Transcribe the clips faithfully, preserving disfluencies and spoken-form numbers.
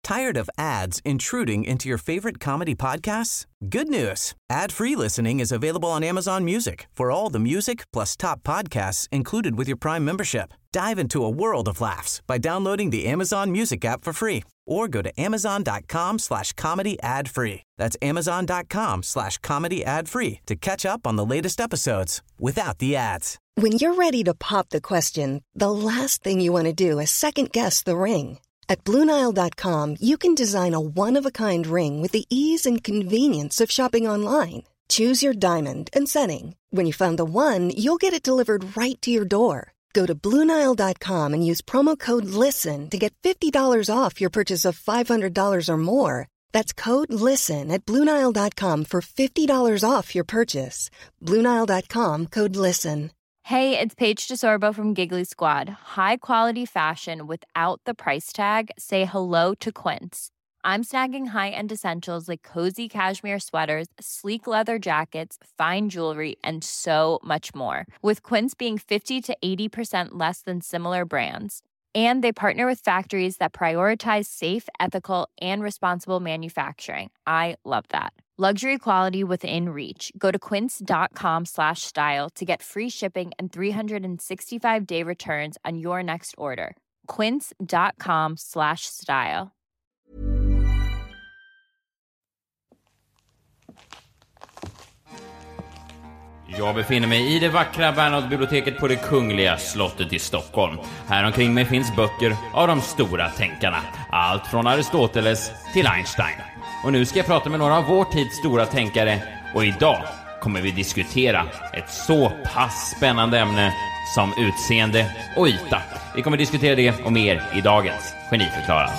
Tired of ads intruding into your favorite comedy podcasts? Good news. Ad-free listening is available on Amazon Music for all the music plus top podcasts included with your Prime membership. Dive into a world of laughs by downloading the Amazon Music app for free or go to amazon.com slash comedy ad free. That's amazon.com slash comedy ad free to catch up on the latest episodes without the ads. When you're ready to pop the question, the last thing you want to do is second guess the ring. At Blue Nile dot com, you can design a one-of-a-kind ring with the ease and convenience of shopping online. Choose your diamond and setting. When you find the one, you'll get it delivered right to your door. Go to Blue Nile dot com and use promo code LISTEN to get fifty dollars off your purchase of five hundred dollars or more. That's code LISTEN at Blue Nile dot com for fifty dollars off your purchase. Blue Nile dot com, code LISTEN. Hey, it's Paige DeSorbo from Giggly Squad. High quality fashion without the price tag. Say hello to Quince. I'm snagging high-end essentials like cozy cashmere sweaters, sleek leather jackets, fine jewelry, and so much more. With Quince being fifty to eighty percent less than similar brands. And they partner with factories that prioritize safe, ethical, and responsible manufacturing. I love that. Luxury quality within reach. Go to quince.com slash style to get free shipping and three sixty-five day returns on your next order. Quince.com slash style. Jag befinner mig i det vackra Bernhardsbiblioteket på det kungliga slottet i Stockholm. Här omkring mig finns böcker av de stora tänkarna. Allt från Aristoteles till Einstein. Och nu ska jag prata med några av vår tids stora tänkare. Och idag kommer vi diskutera ett så pass spännande ämne som utseende och yta. Vi kommer diskutera det och mer i dagens Geniförklarat.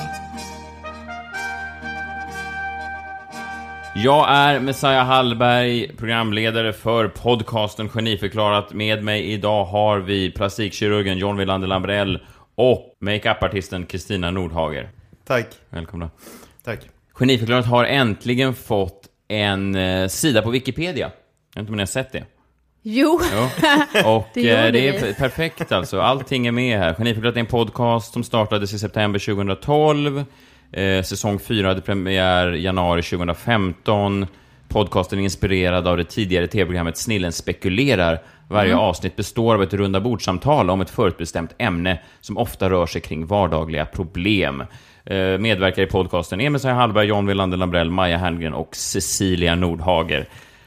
Jag är Messiah Hallberg, programledare för podcasten Geniförklarat. Med mig idag har vi plastikkirurgen John Wilander Lambrell och make-up-artisten Kristina Nordhager. Tack. Välkomna. Tack. Geniförklarat har äntligen fått en eh, sida på Wikipedia. Jag vet inte om ni har sett det. Jo, jo. Och det, eh, det är perfekt alltså. Allting är med här. Geniförklarat är en podcast som startades i september tjugohundratolv. Eh, säsong fyra hade premiär januari tjugohundrafemton. Podcasten är inspirerad av det tidigare tv-programmet Snillen spekulerar. Varje mm. avsnitt består av ett runda bordsamtal om ett förutbestämt ämne som ofta rör sig kring vardagliga problem. Eh, medverkar i podcasten är Messiah Hallberg, John Wilander Lambrell, Maja Herngren och Cecilia Nordhager.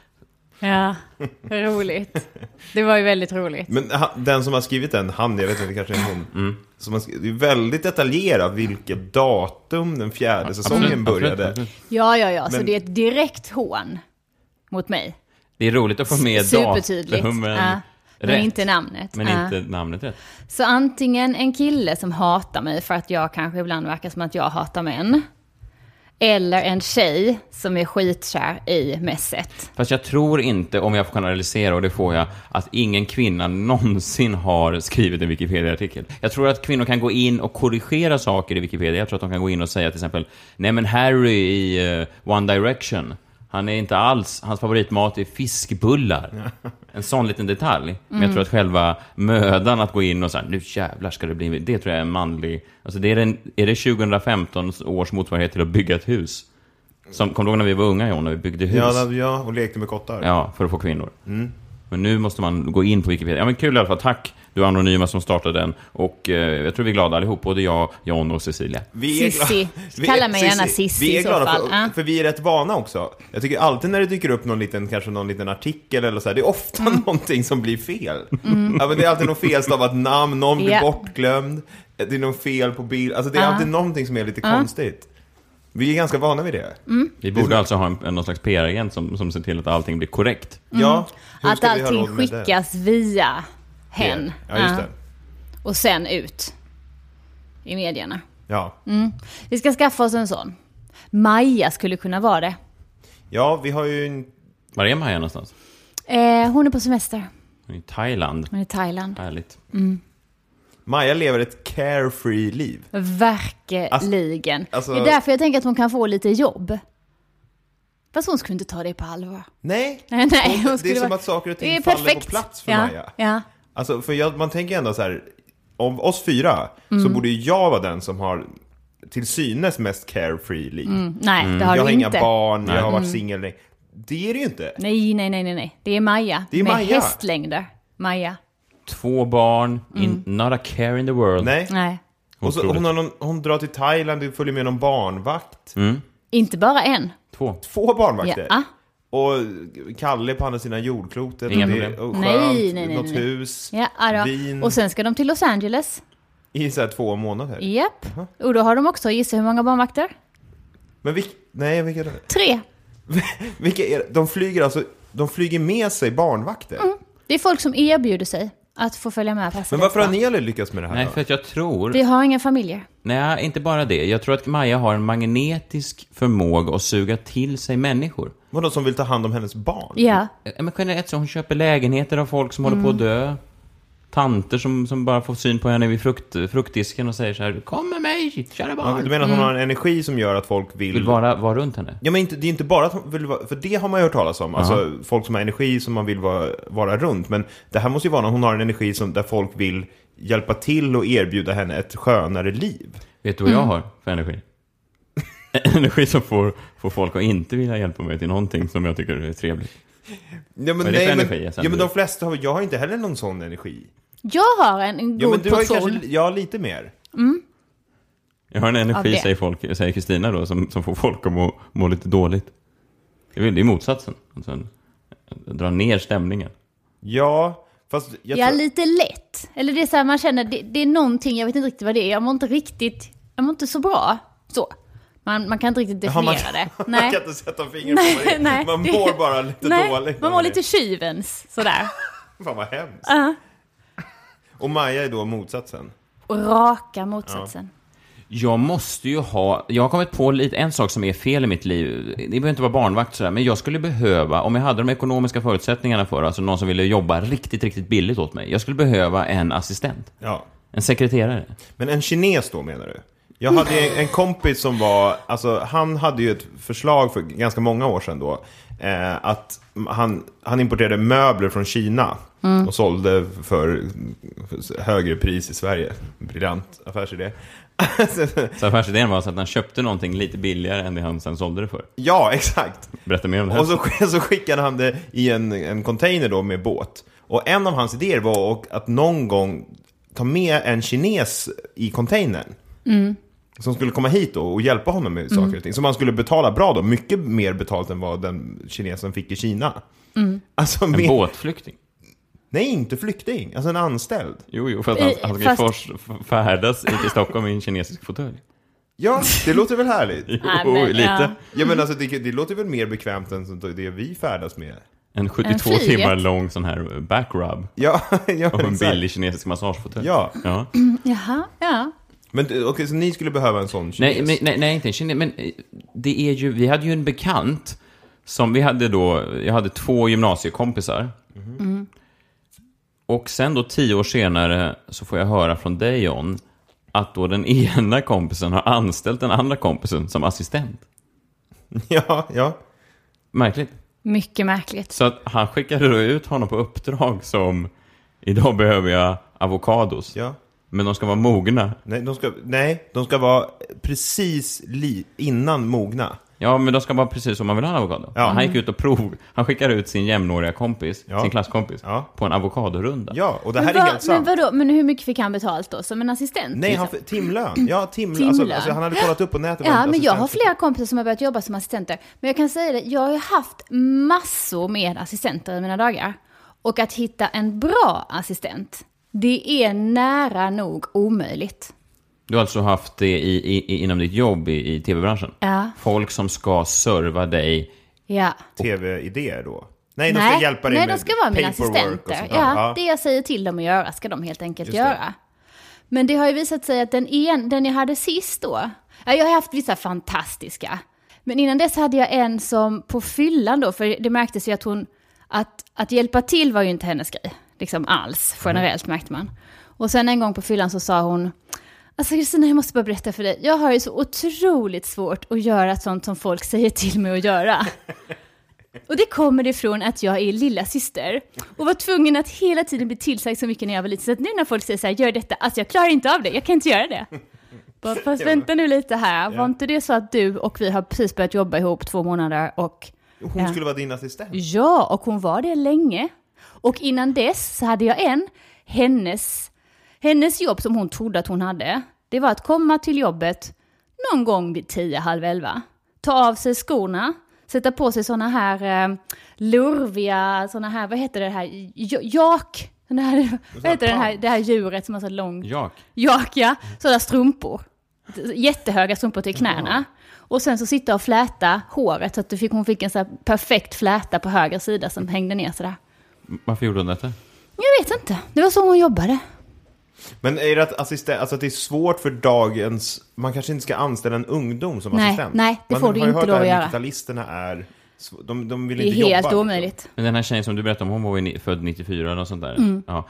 Ja, roligt. Det var ju väldigt roligt. Men den som har skrivit den, han, jag vet inte, kanske en hon mm. som har skrivit, det är väldigt detaljerat vilket datum den fjärde ja, säsongen absolut, började. Absolut, absolut. Ja, ja, ja. Men, så det är ett direkt hån mot mig. Det är roligt att få med supertydligt. datum. Men, ja, men rätt, inte namnet. Men ja. inte namnet rätt. Så antingen en kille som hatar mig för att jag kanske ibland verkar som att jag hatar män. Eller en tjej som är skitkär i mässet. Fast jag tror inte, om jag får kanalisera, och det får jag, att ingen kvinna någonsin har skrivit en Wikipedia-artikel. Jag tror att kvinnor kan gå in och korrigera saker i Wikipedia. Jag tror att de kan gå in och säga till exempel, nej men Harry i uh, One Direction, han är inte alls, hans favoritmat är fiskbullar. En sån liten detalj. Mm. Men jag tror att själva mödan att gå in och säga, nu jävlar ska det bli, det tror jag är manlig. Alltså det är, en, är det tjugohundrafemton års motsvarighet till att bygga ett hus? Som, kom du ihåg när vi var unga, John, när vi byggde hus? Ja, ja, och lekte med kottar. Ja, för att få kvinnor. Mm. Men nu måste man gå in på Wikipedia. Ja, men kul i alla fall. Tack, du anonyma som startade den. Och eh, jag tror vi är glada allihop, både jag, John och Cecilia. Vi är Sissi. Kalla mig gärna Sissi vi är i så glada fall. För, för vi är rätt vana också. Jag tycker alltid när det dyker upp någon liten, kanske någon liten artikel eller så här, det är ofta mm. någonting som blir fel. Mm. Ja, men det är alltid något felstavat namn, någon blir yeah. bortglömd. Det är något fel på bild. Alltså det är uh. alltid någonting som är lite uh. konstigt. Vi är ganska vana vid det. Mm. Vi borde alltså ha en, en någon slags P R-agent som, som ser till att allting blir korrekt. Mm. Ja, att allting skickas via hen. Ja, just det. Och sen ut i medierna. Ja. Mm. Vi ska skaffa oss en sån. Maja skulle kunna vara det. Ja, vi har ju en... Var är Maja någonstans? Eh, hon är på semester. Hon är i Thailand. Hon är i Thailand. Härligt. Mm. Maja lever ett carefree liv. Verkligen. Alltså, det är därför jag tänker att hon kan få lite jobb. Fast hon skulle inte ta det på allvar. Nej, nej, nej hon, det är som vara... att saker och ting faller perfekt. På plats för ja, Maja. Ja. Alltså, för jag, man tänker ändå så här, om oss fyra mm. så borde jag vara den som har till synes mest carefree liv. Mm, nej, mm. det har jag du har inte. inga barn, nej. jag har varit mm. singel. Det är det ju inte. Nej, nej, nej, nej, nej. Det är Maja. Det är med Maja. hästlängder. Maja. Två barn, Mm. in, not a care in the world. Nej. nej. Och så, hon, har någon, hon drar till Thailand och följer med någon barnvakt. Mm. Inte bara en. Två. Två barnvakter. Ja. Och Kalle på andra sidan jordklotet. Inga och problem. Det, och skönt, Nej, nej, nej, något nej. hus, Ja, alltså. vin. Och sen ska de till Los Angeles. I så här två månader. Japp. Och då har de också, gissa hur många barnvakter? Men vilka, nej, vilka är det? Tre. Vilka är det? De flyger alltså, de flyger med sig barnvakter. Mm. Det är folk som erbjuder sig att få följa med. Men varför har ni aldrig lyckats med det här? Nej, då? för att jag tror... Vi har inga familjer. Nej, inte bara det. Jag tror att Maja har en magnetisk förmåga att suga till sig människor. Vadå, som vill ta hand om hennes barn? Ja. Men generellt så hon köper lägenheter av folk som mm. håller på att dö. Tanter som, som bara får syn på henne vid frukt, fruktdisken och säger så här: kom med mig, kära barn. Ja, du menar att hon har en energi som gör att folk vill... Vill vara, vara runt henne? Ja, men inte, det är inte bara att hon vill vara... För det har man ju hört talas om. Alltså, uh-huh. folk som har energi som man vill vara, vara runt. Men det här måste ju vara när hon har en energi som, där folk vill hjälpa till och erbjuda henne ett skönare liv. Vet du vad jag mm. har för energi? Energi som får, får folk att inte vilja hjälpa mig till någonting som jag tycker är trevligt. Ja, men, nej, men, ja, men de flesta har... Jag har inte heller någon sån energi. Jag har en, en god ja, men du portion. har kanske, ja, lite mer. Mm. Jag har en energi, säger folk, säger Kristina då, som, som får folk att må, må lite dåligt. Det är, det är motsatsen. Alltså, dra ner stämningen. Ja, fast... Jag ja, tror... lite lätt. Eller det är så här, man känner, det, det är någonting, jag vet inte riktigt vad det är. Jag mår inte riktigt, jag mår inte så bra. Så. Man, man kan inte riktigt definiera ja, man, det. Nej. Man kan inte sätta fingret på det. Nej, man mår bara lite nej, dåligt. Man mår lite tjuvens, sådär. Fan vad hemskt. Uh-huh. Och Maja är då motsatsen. Och raka motsatsen. Ja. Jag måste ju ha... Jag har kommit på lite, en sak som är fel i mitt liv. Det behöver inte vara barnvakt sådär, men jag skulle behöva, om jag hade de ekonomiska förutsättningarna för, alltså någon som ville jobba riktigt, riktigt billigt åt mig. Jag skulle behöva en assistent. Ja. En sekreterare. Men en kines då, menar du? Jag hade en kompis som var, alltså han hade ju ett förslag för ganska många år sedan då, eh, att han, han importerade möbler från Kina mm. och sålde för, för högre pris i Sverige. Briljant affärsidé. Så affärsidén var så att han köpte någonting lite billigare än det han sen sålde det för. Ja, exakt. Berätta mer om det här. Och så, så skickade han det i en, en container då med båt. Och en av hans idéer var att någon gång ta med en kines i containern. Mm. Som skulle komma hit då och hjälpa honom med saker och ting. Så man skulle betala bra då. Mycket mer betalt än vad den kinesen fick i Kina. Mm. Alltså, en med... båtflykting? Nej, inte flykting. Alltså en anställd. Jo, jo, för att han, han ska Fast... färdas i Stockholm i en kinesisk fåtölj. Ja, det låter väl härligt. Jo, ah, men, lite. Ja, ja men alltså det, det låter väl mer bekvämt än det vi färdas med. En sjuttiotvå en timmar lång sån här backrub. Ja, ja. Och en billig kinesisk massagefåtölj. Ja. Ja. Jaha, ja. Men okej, okay, så ni skulle behöva en sån kines? Nej, men, nej, nej inte en kines. Men det är ju, vi hade ju en bekant som vi hade då, jag hade två gymnasiekompisar. Mm. Mm. Och sen då tio år senare så får jag höra från dig, John, att då den ena kompisen har anställt den andra kompisen som assistent. Ja, ja. Märkligt. Mycket märkligt. Så att han skickade då ut honom på uppdrag som, idag behöver jag avokados. Ja. Men de ska vara mogna. Nej, de ska, nej, de ska vara precis li, innan mogna. Ja, men de ska vara precis som man vill ha en avokado. Ja. Han gick ut och prov. Han skickade ut sin jämnåriga kompis, ja. sin klasskompis, ja. på en avokadorunda. Ja, och det här men är vad, helt sant. Men vadå? Men hur mycket fick han betalt då? Som en assistent? Nej, han, timlön. Ja, timlön. timlön. Alltså, alltså, han hade kollat upp på nätet. Ja, men jag har flera kompisar som har börjat jobba som assistenter. Men jag kan säga det, jag har ju haft massor med assistenter i mina dagar. Och att hitta en bra assistent, det är nära nog omöjligt. Du har alltså haft det i, i, inom ditt jobb i, i tv-branschen? Ja. Folk som ska serva dig. Ja. Tv-idéer då? Nej, de ska Nej. hjälpa dig Nej, med de ska vara mina assistenter. Ja, ja, det jag säger till dem att göra ska de helt enkelt göra. Men det har ju visat sig att den, en, den jag hade sist då, ja, jag har haft vissa fantastiska. Men innan dess hade jag en som på fyllan då, för det märktes ju att hon, att, att hjälpa till var ju inte hennes grej. Liksom alls, generellt mm. märkte man. Och sen en gång på fyllan så sa hon, alltså Kristina, jag måste bara berätta för dig. Jag har ju så otroligt svårt att göra sånt som folk säger till mig att göra. Och det kommer ifrån att jag är lilla syster och var tvungen att hela tiden bli tillsagd så mycket när jag var liten. Så att nu när folk säger så här, gör detta, alltså jag klarar inte av det, jag kan inte göra det. Fast vänta nu lite här. Var ja. inte det så att du och vi har precis börjat jobba ihop två månader och... Hon skulle vara din assistent? Ja, och hon var det länge. Och innan dess så hade jag en, hennes, hennes jobb som hon trodde att hon hade, det var att komma till jobbet någon gång vid tio, halv elva. Ta av sig skorna, sätta på sig såna här eh, lurviga, såna här, vad heter det här, jak, det här, vad heter det här, det här djuret som har så lång... Jak. Jak, ja. Sådana strumpor. Jättehöga strumpor till knäna. Och sen så sitta och fläta håret så att du fick, hon fick en så här perfekt fläta på höger sida som hängde ner sådär. Varför gjorde hon detta? Jag vet inte. Det var så hon jobbade. Men är det att assistent, alltså att det är svårt för dagens, man kanske inte ska anställa en ungdom som nej, assistent. Nej, det får man du inte lov att göra. Digitalisterna är, de, de vill det är inte jobba. helt jobba, omöjligt. Men den här tjejen som du berättade om, hon var ju född nittiofyra eller sånt där. Mm. Ja.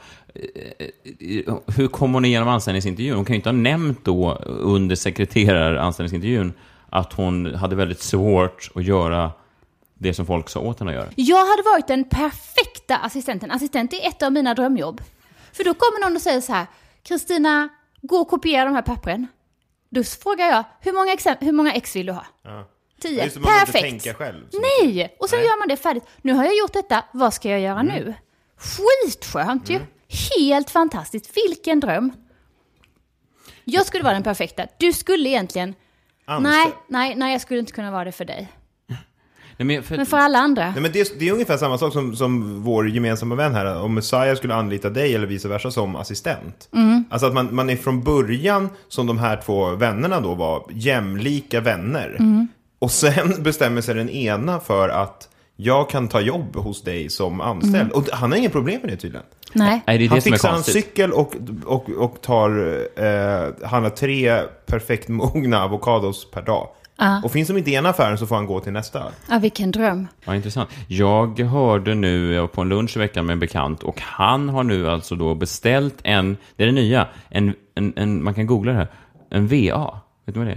Hur kom hon igenom anställningsintervjun? Hon kan ju inte ha nämnt då under sekreteraranställningsintervjun att hon hade väldigt svårt att göra det som folk sa åt henne att göra. Jag hade varit den perfekta assistenten. Assistent är ett av mina drömjobb. För då kommer någon och säger så här: Kristina, gå och kopiera de här pappren. Då frågar jag, hur många, ex, hur många ex vill du ha? Ja. Tio. Just, man perfekt. Tänka själv, nej, och sen nej. Gör man det färdigt. Nu har jag gjort detta, vad ska jag göra mm. nu? Skitskönt mm. ju. Helt fantastiskt. Vilken dröm. Jag skulle vara den perfekta. Du skulle egentligen... Nej, nej, nej, jag skulle inte kunna vara det för dig. Nej, men, för... men för alla andra. Nej, men det, det är ungefär samma sak som, som vår gemensamma vän här. Om Messiah skulle anlita dig eller vice versa som assistent. Mm. Alltså att man, man är från början, som de här två vännerna då var, jämlika vänner. Mm. Och sen bestämmer sig den ena för att jag kan ta jobb hos dig som anställd. Mm. Och han har ingen problem med det tydligen. Nej. Nej, det är det han som fixar är en cykel och, och, och tar eh, han har tre perfekt mogna avokados per dag. Uh. Och finns de inte i ena affären så får han gå till nästa. Ja, vilken dröm. Ja, intressant. Jag hörde nu på en lunch i veckan med en bekant och han har nu alltså då beställt en, det är det nya, en, en, en man kan googla det här, en V A. Vet du vad det är?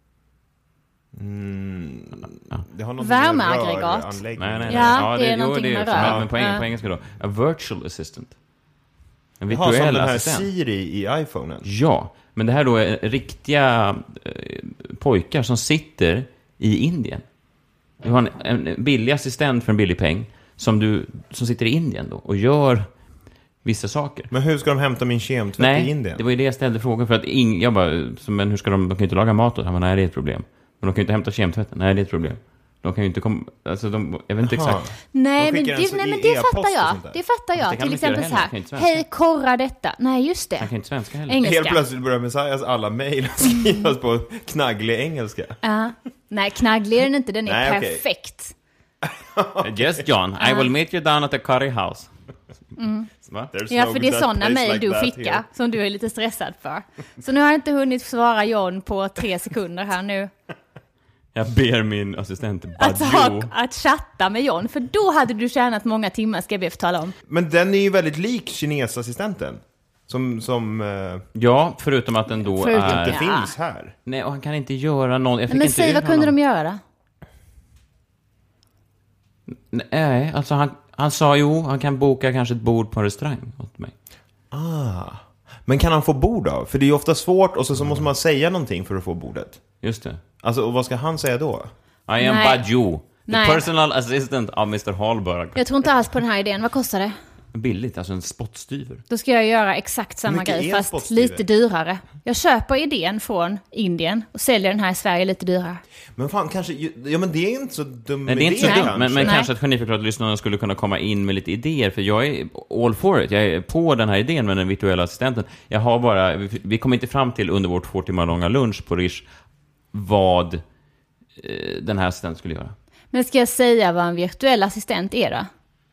Mm, ja. Det har någon värmeaggregat. Nej, nej, nej. Ja, ja, det, det är jo, någonting det är med också, rör. men på, eng- ja. på engelska då. A virtual assistant. En virtuell virtuell som den här assistent. Siri i iPhonen. Ja, men det här då är riktiga eh, pojkar som sitter i Indien. Du har en, en billig assistent för en billig peng som, du, som sitter i Indien då och gör vissa saker. Men hur ska de hämta min kemtvätt i Indien? Nej, det var ju det jag ställde frågan för att ing, jag bara, men hur ska de, de kan ju inte laga mat då? Han bara, nej, det är ett problem. Men de kan ju inte hämta kemtvätten. Nej, det är ett problem. De kan ju inte komma, alltså de, jag vet inte Aha. exakt. Nej, men det, nej, men det fattar jag. Det fattar jag. Till exempel så här, hej, korra detta. Nej, just det. Han kan inte svenska heller. Engelska. Helt plötsligt börjar Messiahs alla mejl skrivas på knagglig engelska. Ja. Nej, knagglig är den inte. Den är nej, perfekt. Okay. Yes, John. I will meet you down at the curry house. Mm. Ja, för det är sådana mejl like du skickar here. Som du är lite stressad för. Så nu har jag inte hunnit svara John på tre sekunder här nu. Jag ber min assistent att, ha, att chatta med John. För då hade du tjänat många timmar, ska vi tala om. Men den är ju väldigt lik kinesassistenten. Som, som uh, ja, förutom att den då förutom är... att det ja. finns här. Nej, och han kan inte göra någon... Jag fick men inte säg, vad kunde de göra? Nej, alltså han, han sa jo, han kan boka kanske ett bord på en restaurang åt mig. Ah, men kan han få bord då? För det är ju ofta svårt och så, så måste man säga någonting för att få bordet. Just det. Alltså, och vad ska han säga då? I am Baju, the Nej. personal assistant av mister Hallberg. Jag tror inte alls på den här idén. Vad kostar det? Billigt, alltså en spottstyver. Då ska jag göra exakt samma grej, fast lite dyrare. Jag köper idén från Indien och säljer den här i Sverige lite dyrare. Men fan, kanske... Ja, men det är inte så dum Nej, det är inte så dumt, men, men kanske att geniförklarat-lyssnarna skulle kunna komma in med lite idéer, för jag är all for it. Jag är på den här idén med den virtuella assistenten. Jag har bara... Vi kommer inte fram till under vårt två timmar långa lunch på Rish vad eh, den här assistenten skulle göra. Men ska jag säga vad en virtuell assistent är då?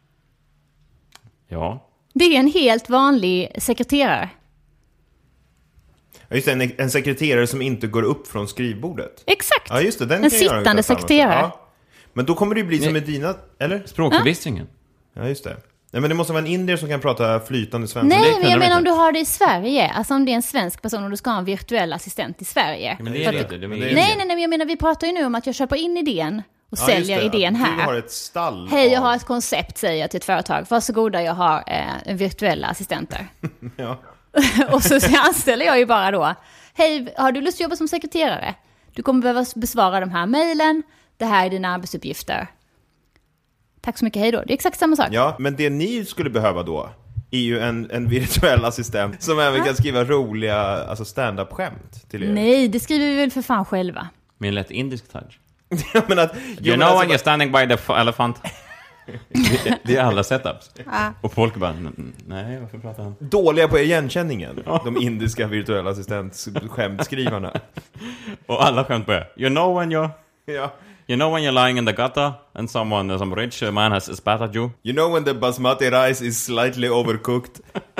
Ja. Det är en helt vanlig sekreterare. Ja, just det, en, en sekreterare som inte går upp från skrivbordet. Exakt. Ja, just det, den en sittande sekreterare. Ja. Men då kommer det ju bli som med dina, eller? Språkförbistringen. Ja, just det. Nej, men det måste vara en indier som kan prata flytande svenska. Nej, men jag menar om du har det i Sverige. Alltså om det är en svensk person och du ska ha en virtuell assistent i Sverige. Men det är det inte. Det är nej, nej, nej, men jag menar vi pratar ju nu om att jag köper in idén och ja, säljer idén här. Du har ett stall. Hej, jag har ett koncept, säger jag till ett företag. Varsågoda, jag har eh, virtuella assistenter. Ja. Och så anställer jag ju bara då. Hej, har du lust att jobba som sekreterare? Du kommer behöva besvara de här mejlen. Det här är dina arbetsuppgifter. Tack så mycket, hej då. Det är exakt samma sak. Ja, men det ni skulle behöva då är ju en, en virtuell assistent som även kan skriva roliga alltså stand-up-skämt till er. Nej, det skriver vi väl för fan själva. Med en lätt indisk touch. Ja, men att, you jo, know alltså, when you're standing by the elephant. det, det är alla setups. Ah. Och folk bara, nej, varför pratar han? Dåliga på igenkänningen. De indiska virtuella assistent-skämtskrivarna. Och alla skämt börjar. You know when you're... Ja. You know when you're lying in the gutter and someone, some rich man has spat at you? You know when the basmati rice is slightly overcooked?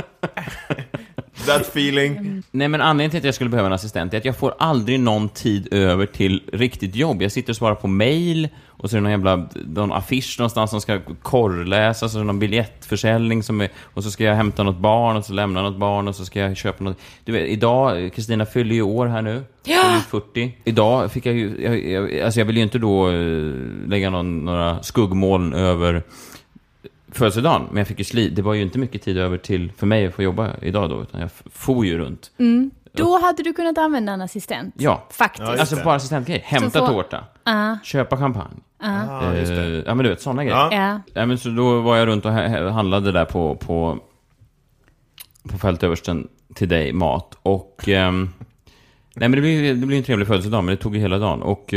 That feeling. Nej, men anledningen till att jag skulle behöva en assistent är att jag får aldrig någon tid över till riktigt jobb. Jag sitter och svarar på mail och så är det någon jävla någon affisch någonstans som ska korrläsas, så är det någon biljettförsäljning som är, och så ska jag hämta något barn och så lämna något barn och så ska jag köpa något. Du vet, idag, Kristina fyller ju år här nu. Ja! fyrtio. Idag fick jag ju, jag, jag, alltså jag vill ju inte då uh, lägga någon, några skuggmoln över födelsedagen, men jag fick ju sli. Det var ju inte mycket tid över till för mig att få jobba idag då, utan jag får ju runt. Mm. Då hade du kunnat använda en assistent. Ja, faktiskt. Ja, alltså bara assistentgrej. Hämta får... tårta. Uh. Köpa champagne. Uh. Uh, uh, ja, men du vet, sådana grejer. Ja. Ja, men så då var jag runt och handlade där på på, på fältöversten till dig mat. Och um, nej, men det blev, det blev en trevlig födelsedag, men det tog ju hela dagen. Och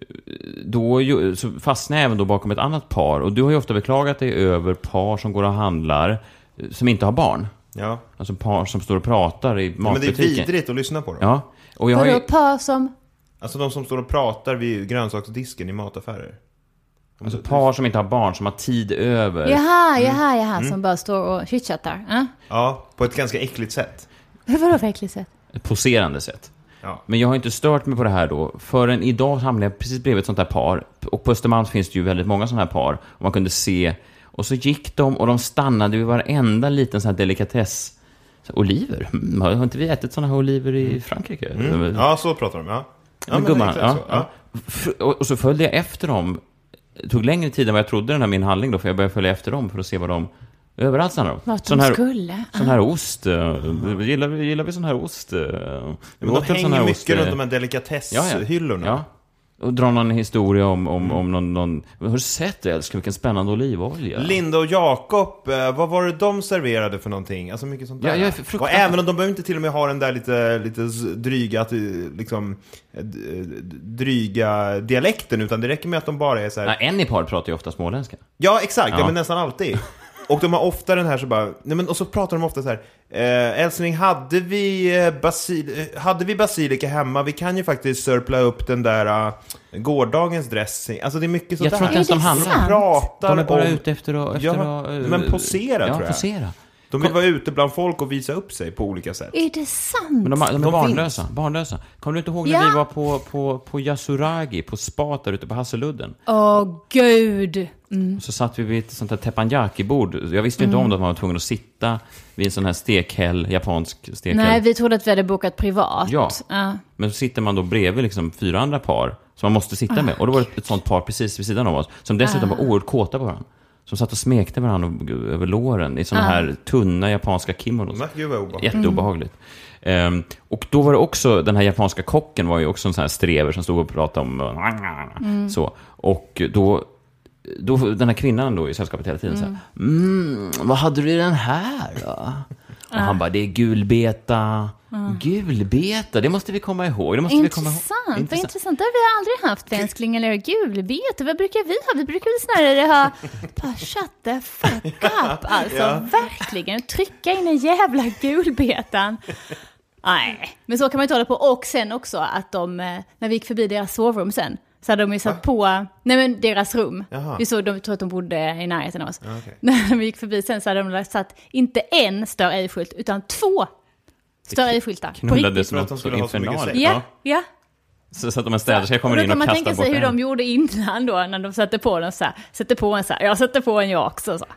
då så fastnade jag även då bakom ett annat par. Och du har ju ofta beklagat dig över par som går och handlar som inte har barn. Ja. Alltså par som står och pratar i matbutiken. Men det är vidrigt att lyssna på dem. Ja. Och jag har ju... ju par som... Alltså de som står och pratar vid grönsaksdisken i mataffärer. Alltså par som inte har barn, som har tid över. Jaha, jaha, jaha, mm. som bara står och chitchattar. Uh? Ja, på ett ganska äckligt sätt. Vadå för äckligt sätt? Ett poserande sätt. Ja. Men jag har inte stört mig på det här då. Förrän idag hamnade jag precis bredvid ett sånt här par. Och på Östermalm finns det ju väldigt många sådana här par. Och man kunde se. Och så gick de och de stannade vid varenda liten sån här delikatess. Så, oliver? Mm, har inte vi ätit sådana här oliver i Frankrike? Mm. Ja, så pratar de, ja. Ja, men gumman, ja, så, ja. Ja. Och så följde jag efter dem. Det tog längre tid än vad jag trodde den här min handling då. För jag började följa efter dem för att se vad de... Överallt sådana då. Vad de här, skulle. Sån här ost. Uh, gillar, vi, gillar vi sån här ost? Uh, men de hänger här mycket ost, runt de här delikatesshyllorna. Ja, ja. Och drar någon historia om, om, mm. om någon, någon... Har du sett det, älskar? Vilken spännande olivolja. Linda och Jakob, eh, vad var det de serverade för någonting? Alltså mycket sånt där. Ja, ja, och även om de behöver inte till och med ha den där lite, lite dryga, liksom, dryga dialekten, utan det räcker med att de bara är så här... Nej, en i par pratar ju ofta småländska. Ja, exakt. Ja. Ja, men nästan alltid. Och de har ofta den här så bara... Nej, men, och så pratar de ofta så här... Eh, älskling, hade vi, basil, hade vi basilika hemma? Vi kan ju faktiskt sörpla upp den där uh, gårdagens dressing. Alltså det är mycket sånt där. Jag tror inte ens de handlar. Pratar de är bara om, ute efter att... Efter ja, att, uh, men posera, ja, tror jag. Posera. De vill vara ute bland folk och visa upp sig på olika sätt. Är det sant? Men de, de är de barnlösa, barnlösa. Kommer du inte ihåg när ja. vi var på, på, på Yasuragi, på spat där ute på Hasseludden? Åh, oh, gud. Mm. Så satt vi vid ett sånt här teppanyaki-bord. Jag visste ju inte mm. om att man var tvungen att sitta vid en sån här stekhäll, japansk stekhäll. Nej, vi trodde att vi hade bokat privat. Ja, uh. men så sitter man då bredvid liksom fyra andra par som man måste sitta uh. med. Och då var det ett sånt par precis vid sidan av oss, som dessutom uh. var oerhört kåta på varandra. Som satt och smekte varandra över låren i såna uh. här tunna japanska kimonos. Jätteobehagligt. Mm. Um, och då var det också, den här japanska kocken var ju också en sån här strever som stod och pratade om mm. så. Och då, då, den här kvinnan då i sällskapet hela tiden mm. så här, mm, vad hade du i den här då? Och uh. han bara, det är gulbeta. Mm. Gulbeta, det måste vi komma ihåg. Det måste intressant, vi komma ihåg. Intressant, intressant. Det har vi aldrig haft, älskling, eller gulbeta. Vad brukar vi ha? Vi brukar väl snarare ha bara shut the fuck up. Alltså, ja. Verkligen. Trycka in en jävla gulbetan. Nej, men så kan man inte hålla på. Och sen också att de, när vi gick förbi deras sovrum sen, så hade de ju satt Va? på, nej men deras rum. Jaha. Vi såg, de tror att de bodde i närheten av oss. Ja, okay. När vi gick förbi sen så hade de satt inte en stör ej-skylt, utan två stör ej-skyltar. Knullade som ett så infernal. Ja, ja. Så, så att de en städerska kommer in och kastar bort. Då kan man tänka sig hur de gjorde innan då, när de satte på den så här. Sätter på en så här, jag sätter på en jag också så.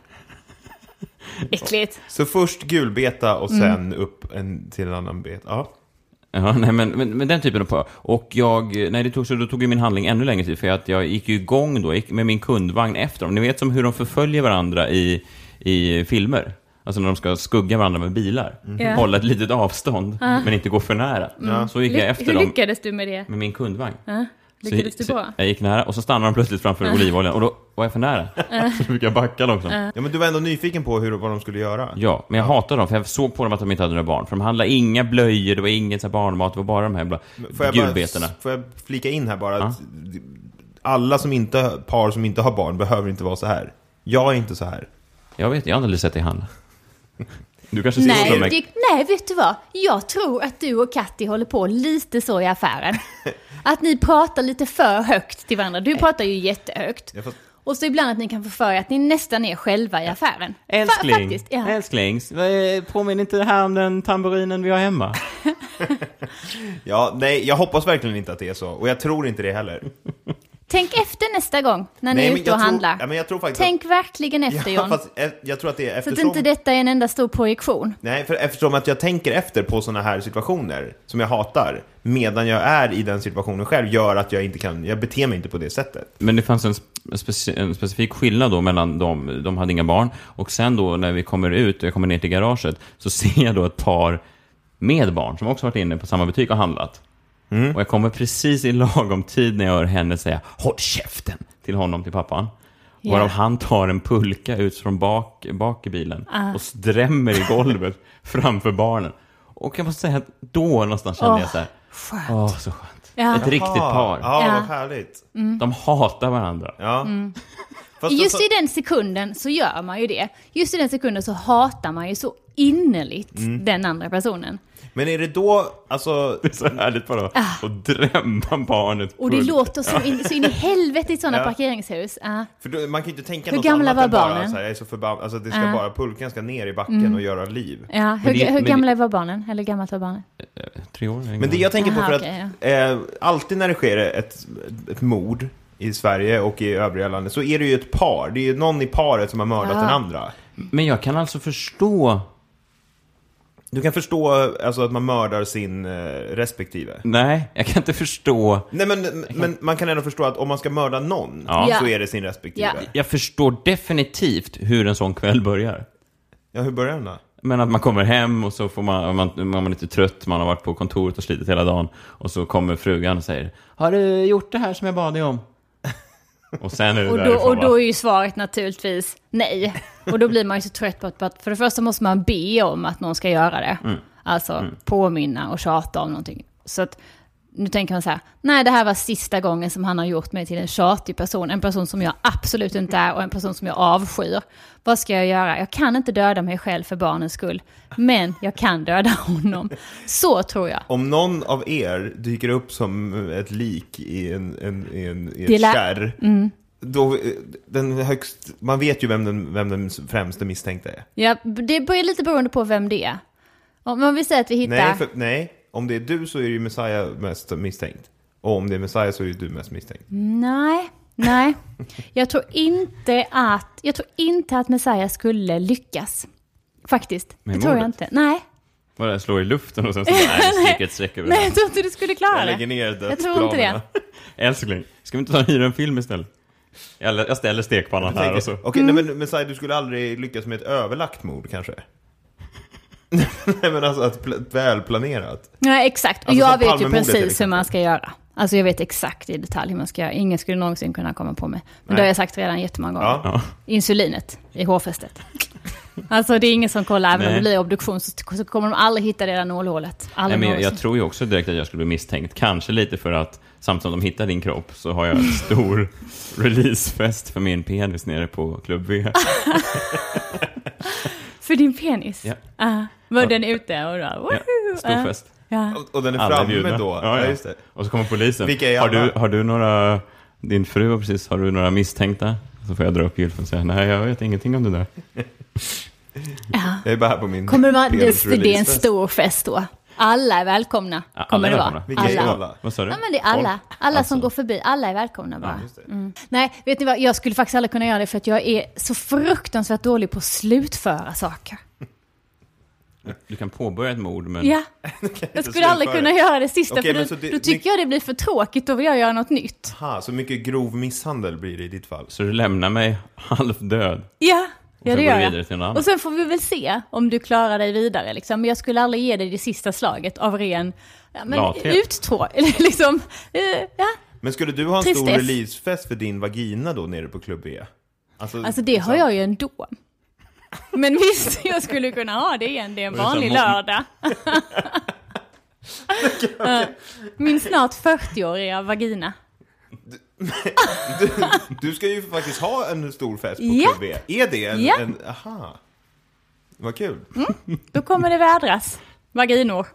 Äckligt. Så först gulbeta och sen mm. upp en till en annan bet. Ja. Ja, nej, men, men, men den typen av på. Och jag, nej, det tog, så då tog ju min handling ännu längre tid, för att jag gick ju igång då gick med min kundvagn efter dem. Ni vet som hur de förföljer varandra i, i filmer. Alltså när de ska skugga varandra med bilar. Mm. Hålla ett litet avstånd, uh. men inte gå för nära. Mm. Så gick jag efter Hur dem. Hur lyckades du med det? Med min kundvagn. Uh. Lyckades du bra? Jag gick nära och så stannade de plötsligt framför uh. olivoljan. Och då var jag för nära. Uh. Så fick jag backa dem. Uh. Ja, men du var ändå nyfiken på hur, vad de skulle göra. Ja, men jag hatade dem. För jag såg på dem att de inte hade några barn. För de handlade inga blöjor, det var ingen så barnmat. Det var bara de här gulbetorna. Får jag flika in här bara? Uh. Att alla som inte, par som inte har barn behöver inte vara så här. Jag är inte så här. Jag vet, jag har aldrig sett dig handla. Du kanske ser nej, som mig. det, nej, vet du vad? Jag tror att du och Katti håller på lite så i affären. Att ni pratar lite för högt till varandra. Du pratar ju jättehögt. Ja, fast... Och så ibland att ni kan få för er att ni nästan är själva i affären. Älskling, Faktiskt, ja. älsklings, påminner inte det här om den tamburinen vi har hemma? Ja, nej, jag hoppas verkligen inte att det är så. Och jag tror inte det heller. Tänk efter nästa gång när ni är ute och tror, handlar. Ja, men jag tror faktiskt Tänk att, verkligen efter, ja, John. Fast, jag tror att det är eftersom, så att inte detta är en enda stor projektion. Nej, för eftersom att jag tänker efter på såna här situationer som jag hatar, medan jag är i den situationen själv, gör att jag inte kan, jag beter mig inte på det sättet. Men det fanns en, speci- en specifik skillnad då mellan dem, de hade inga barn. Och sen då när vi kommer ut och jag kommer ner till garaget, så ser jag då ett par med barn som också varit inne på samma butik och handlat. Mm. Och jag kommer precis i lagom tid när jag hör henne säga håll käften till honom, till pappan. Yeah. Varav han tar en pulka ut från bak, bak i bilen uh. och drämmer i golvet framför barnen. Och jag måste säga att då någonstans kände oh, jag så här, åh, oh, så skönt. Ja. Ett Jaha. riktigt par. Ja, ja. Vad härligt. Mm. De hatar varandra. Ja. Mm. Just i den sekunden så gör man ju det. Just i den sekunden så hatar man ju så innerligt mm. den andra personen. Men är det då, alltså... Det är så härligt bara ah. att drämma barnet. Och det full. låter så in, så in i helvete i sådana ja. parkeringshus. Ah. För då, man kan ju inte tänka hur något gamla annat var än barnen? bara så här, jag är så förbannad. Alltså det ska ah. bara, pulkan ska ner i backen mm. och göra liv. Ja, hur, det, hur gamla det, var barnen? Eller gammalt var barnen? Tre år. Men det jag tänker Aha, på för okay, att ja. eh, alltid när det sker ett, ett mord i Sverige och i övriga landet så är det ju ett par. Det är ju någon i paret som har mördat ja. den andra. Men jag kan alltså förstå... Du kan förstå alltså, att man mördar sin eh, respektive. Nej, jag kan inte förstå. Nej, men, men kan... man kan ändå förstå att om man ska mörda någon ja. så är det sin respektive. Ja. Jag förstår definitivt hur en sån kväll börjar. Ja, hur börjar den då? Men att man kommer hem och så får man, man, man är lite trött, man har varit på kontoret och slitit hela dagen. Och så kommer frugan och säger, har du gjort det här som jag bad dig om? Och sen är det och, då, och då är ju svaret naturligtvis nej. Och då blir man ju så trött på att, på att för det första måste man be om att någon ska göra det. Mm. Alltså mm. påminna och tjata om någonting. Så att nu tänker man så här, nej det här var sista gången som han har gjort mig till en tjatig person. En person som jag absolut inte är och en person som jag avskyr. Vad ska jag göra? Jag kan inte döda mig själv för barnens skull. Men jag kan döda honom. Så tror jag. Om någon av er dyker upp som ett lik i, en, en, i, en, i ett lä- kärr, mm. då, den högst, man vet ju vem den, vem den främste misstänkte är. Ja, det börjar lite beroende på vem det är. Om man vill säga att vi hittar... Nej, för, nej. Om det är du så är ju Messiah mest misstänkt. Och om det är Messiah så är ju du mest misstänkt. Nej, nej. Jag tror inte att jag tror inte att Messiah skulle lyckas. Faktiskt. Det tror jag inte. Nej. Bara slå i luften och sen så nej, ett streck över. Nej, jag tror inte du skulle klara jag det. Lägger ner det. Jag tror inte det. Älskling, ska vi inte ta en hyra en film istället? Jag ställer stekpannan här och så. Okej, okay, mm. men Messiah, du skulle aldrig lyckas med ett överlagt mord kanske? Nej, men alltså att pl- välplanerat. Ja, exakt. Och alltså, jag vet ju precis hur man ska göra. Alltså jag vet exakt i detalj hur man ska göra. Ingen skulle någonsin kunna komma på mig. Men Nej. det har jag sagt redan jättemånga gånger. Ja. Insulinet i hårfästet. Alltså det är ingen som kollar. Även om det blir obduktion så, så kommer de aldrig hitta det där nålhålet. Nej, men jag, jag tror ju också direkt att jag skulle bli misstänkt. Kanske lite för att samtidigt som de hittar din kropp så har jag en stor releasefest för min penis nere på Klubb V. För din penis? Ja. Uh, var ja. den ute? Och då, ja, stor fest. Uh, ja. och, och den är alla framme bjudna. Då? Ja, ja. Just det. Och så kommer polisen. Vilka är har, du, har du några... Din fru var precis, har du några misstänkta? Så får jag dra upp gylfen och säga, nej jag vet ingenting om det där. Ja. Jag är bara här på min... Kommer man, det, det är en stor fest då. Alla är välkomna. Ja, kommer alla det vara. Vilka alla. är alla? Vad sa du? Ja, men det är alla. Alla alltså. som går förbi. Alla är välkomna bara. Ja, mm. Nej, vet ni vad? Jag skulle faktiskt aldrig kunna göra det för att jag är så fruktansvärt dålig på att slutföra saker. Du kan påbörja ett mord, men... Ja, jag skulle aldrig kunna göra det sista, okay, för då, det, då tycker mycket... jag det blir för tråkigt, då vill jag göra något nytt. Aha, så mycket grov misshandel blir det i ditt fall. Så du lämnar mig halvdöd? Ja. Och ja, det gör jag. Och sen får vi väl se om du klarar dig vidare. Liksom. Men jag skulle aldrig ge dig det sista slaget av ren ja, men uttråk. liksom, uh, ja. Men skulle du ha en Tristess. stor releasefest för din vagina då nere på Club E? Alltså, alltså det liksom... har jag ju ändå. Men visst, jag skulle kunna ha det igen. Det är en vanlig är lördag. okay, okay. Min snart fyrtio-åriga vagina. Du, du, du ska ju faktiskt ha en stor fest på ja. Club E. Är det en, ja. en... Aha. Vad kul. Mm. Då kommer det vädras. Vaginor.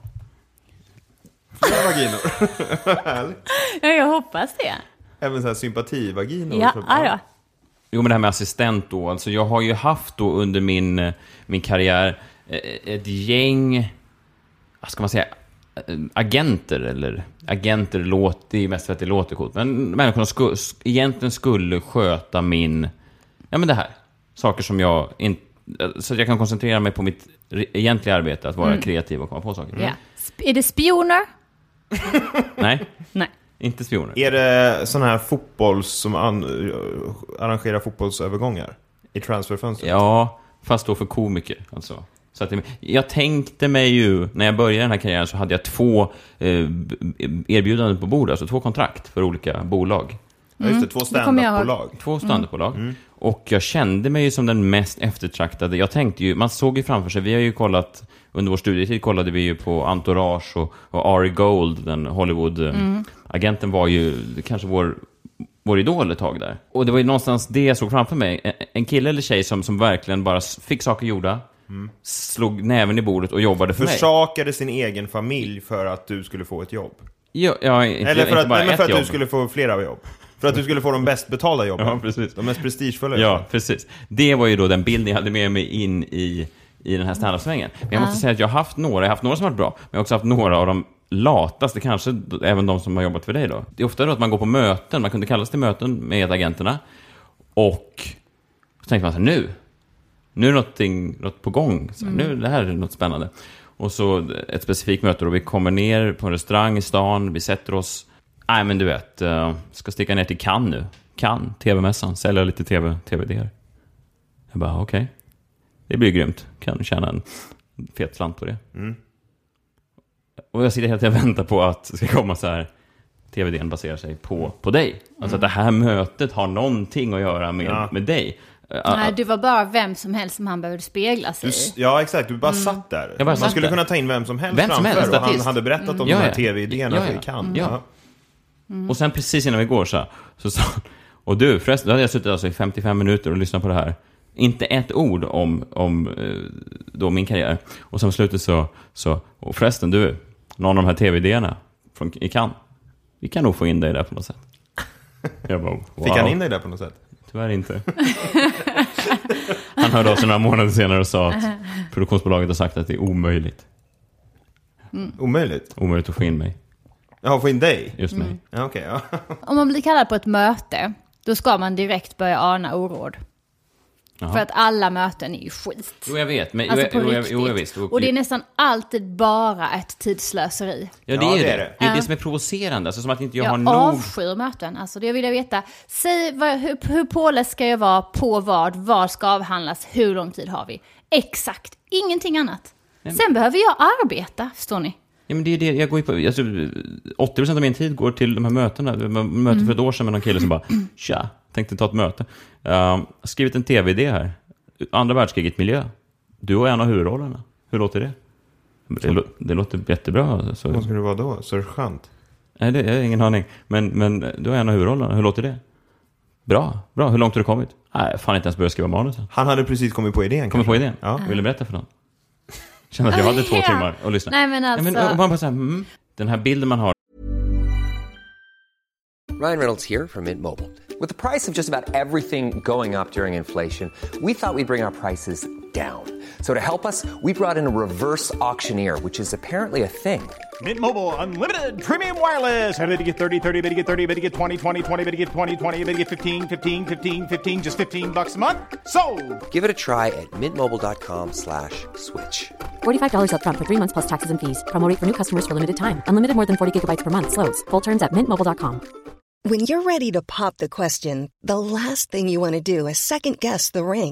Flera vaginor. Ja, jag hoppas det. Även så här sympativaginor. Ja, ja, ja. Jo, men det här med assistent då. Alltså jag har ju haft då under min, min karriär ett gäng, vad ska man säga, agenter eller agenter låter, det är ju mest för att det låter coolt. Men människorna sku, egentligen skulle sköta min, ja men det här. Saker som jag inte, så att jag kan koncentrera mig på mitt egentliga arbete, att vara mm. kreativ och komma på saker. Ja. Är det spioner? Nej. Nej. Inte spioner. Är det sån här fotbolls som an, arrangerar fotbollsövergångar i transferfönstret? Ja, fast då för komiker alltså. Så att det, jag tänkte mig ju, när jag började den här karriären så hade jag två eh, erbjudanden på bordet, alltså två kontrakt för olika bolag. Ja, just det, två stand-up-bolag. Två stand-up-bolag. Mm. Och jag kände mig ju som den mest eftertraktade. Jag tänkte ju, man såg ju framför sig, vi har ju kollat, under vår studietid kollade vi ju på Entourage och, och Ari Gold, den Hollywood-agenten mm. var ju kanske vår, vår idol ett tag där. Och det var ju någonstans det jag såg framför mig. En kille eller tjej som, som verkligen bara fick saker gjorda, mm. slog näven i bordet och jobbade för mig. Försakade sin egen familj för att du skulle få ett jobb. Ja, ja, inte, eller för inte att, bara men för att jobb. du skulle få flera jobb. För att du skulle få de bäst betalda jobben. Ja, precis. De mest prestigefulla jobben. Ja, precis. Det var ju då den bilden jag hade med mig in i, i den här stand-up-svängen. Men jag måste uh. säga att jag har haft några, jag har haft några som har varit bra. Men jag har också haft några av de lataste, kanske även de som har jobbat för dig då. Det är ofta då att man går på möten, man kunde kallas till möten med agenterna. Och så tänkte man så här, nu, nu är någonting, något på gång. Så här, mm. Nu, det här är något spännande. Och så ett specifikt möte då vi kommer ner på en restaurang i stan, vi sätter oss. Nej, men du vet, uh, ska sticka ner till Cannes nu. Cannes, tv-mässan, sälja lite tv, tv-idéer. Jag bara, okej. Okay. Det blir grymt. Kan tjäna en fet slant på det. Mm. Och jag sitter helt och väntar på att det ska komma så här, tv-idén baserar sig på, på dig. Mm. Alltså att det här mötet har någonting att göra med, ja. med dig. Nej, du var bara vem som helst som han behövde spegla sig du, Ja, exakt. Du bara mm. satt där. Bara Man satt skulle där. kunna ta in vem som helst vem som framför. Helst, och han hade berättat mm. om ja, de här ja. tv-idéerna ja, ja. för vi kan. Mm. Ja. Mm. Och sen precis innan vi går så, så sa och du, förresten, då hade jag suttit alltså i femtiofem minuter och lyssnat på det här. Inte ett ord om, om då min karriär. Och sen slutet så, så och förresten, du, någon av de här tv-idéerna från, i Cannes, vi kan nog få in dig där på något sätt. Jag bara, wow. Fick han in dig där på något sätt? Tyvärr inte. Han hörde av sig några månader senare och sa att produktionsbolaget har sagt att det är omöjligt. Mm. Omöjligt? Omöjligt att få in mig. Ja, få in dig? Just mig. Mm. Ja, okay, ja. Om man blir kallad på ett möte, då ska man direkt börja ana oråd. Jaha. För att alla möten är ju skit. Jo, jag vet. Men, alltså jo, på jo, riktigt. Jo, jag visst. Och, och det är nästan alltid bara ett tidslöseri. Ja, det är ja, det. Är det. Det är det som är provocerande. Alltså, som att inte jag, jag har nog... Jag avskyr möten. Alltså, det vill jag veta. Säg vad, hur, hur påläst ska jag vara på vad? Vad ska avhandlas? Hur lång tid har vi? Exakt. Ingenting annat. Men... Sen behöver jag arbeta, förstår ni? Ja, men det är det. Jag går på, alltså, åttio procent av min tid går till de här mötena. Jag möte mm. för ett år sedan med någon kille som bara, tja, tänkte ta ett möte. Jag uh, har skrivit en tv-idé här. Andra världskriget miljö. Du och en av huvudrollerna. Hur låter det? Det, det låter jättebra. Så. Vad ska det vara då? Sergeant? Nej, det är ingen aning. Men, men du och en av huvudrollerna. Hur låter det? Bra, bra. Hur långt har du kommit? Nej, fan inte ens börjat skriva manus. Han hade precis kommit på idén. Kommit på idén? Ja. Vill du berätta för någon? Kände att jag hade två ja. timmar att lyssna. Nej, men alltså... Nej, men, man bara så här, mm, den här bilden man har. Ryan Reynolds here from Mint Mobile. With the price of just about everything going up during inflation, we thought we'd bring our prices down. So to help us, we brought in a reverse auctioneer, which is apparently a thing. Mint Mobile Unlimited Premium Wireless. How to get thirty, thirty, how to get thirty, how to get twenty, twenty, twenty, how to get twenty, twenty, how to get fifteen, fifteen, fifteen, fifteen, just fifteen bucks a month? Sold! Give it a try at mintmobile.com slash switch. forty-five dollars up front for three months plus taxes and fees. Promo rate for new customers for limited time. Unlimited more than forty gigabytes per month. Slows full terms at mint mobile dot com. When you're ready to pop the question, the last thing you want to do is second-guess the ring.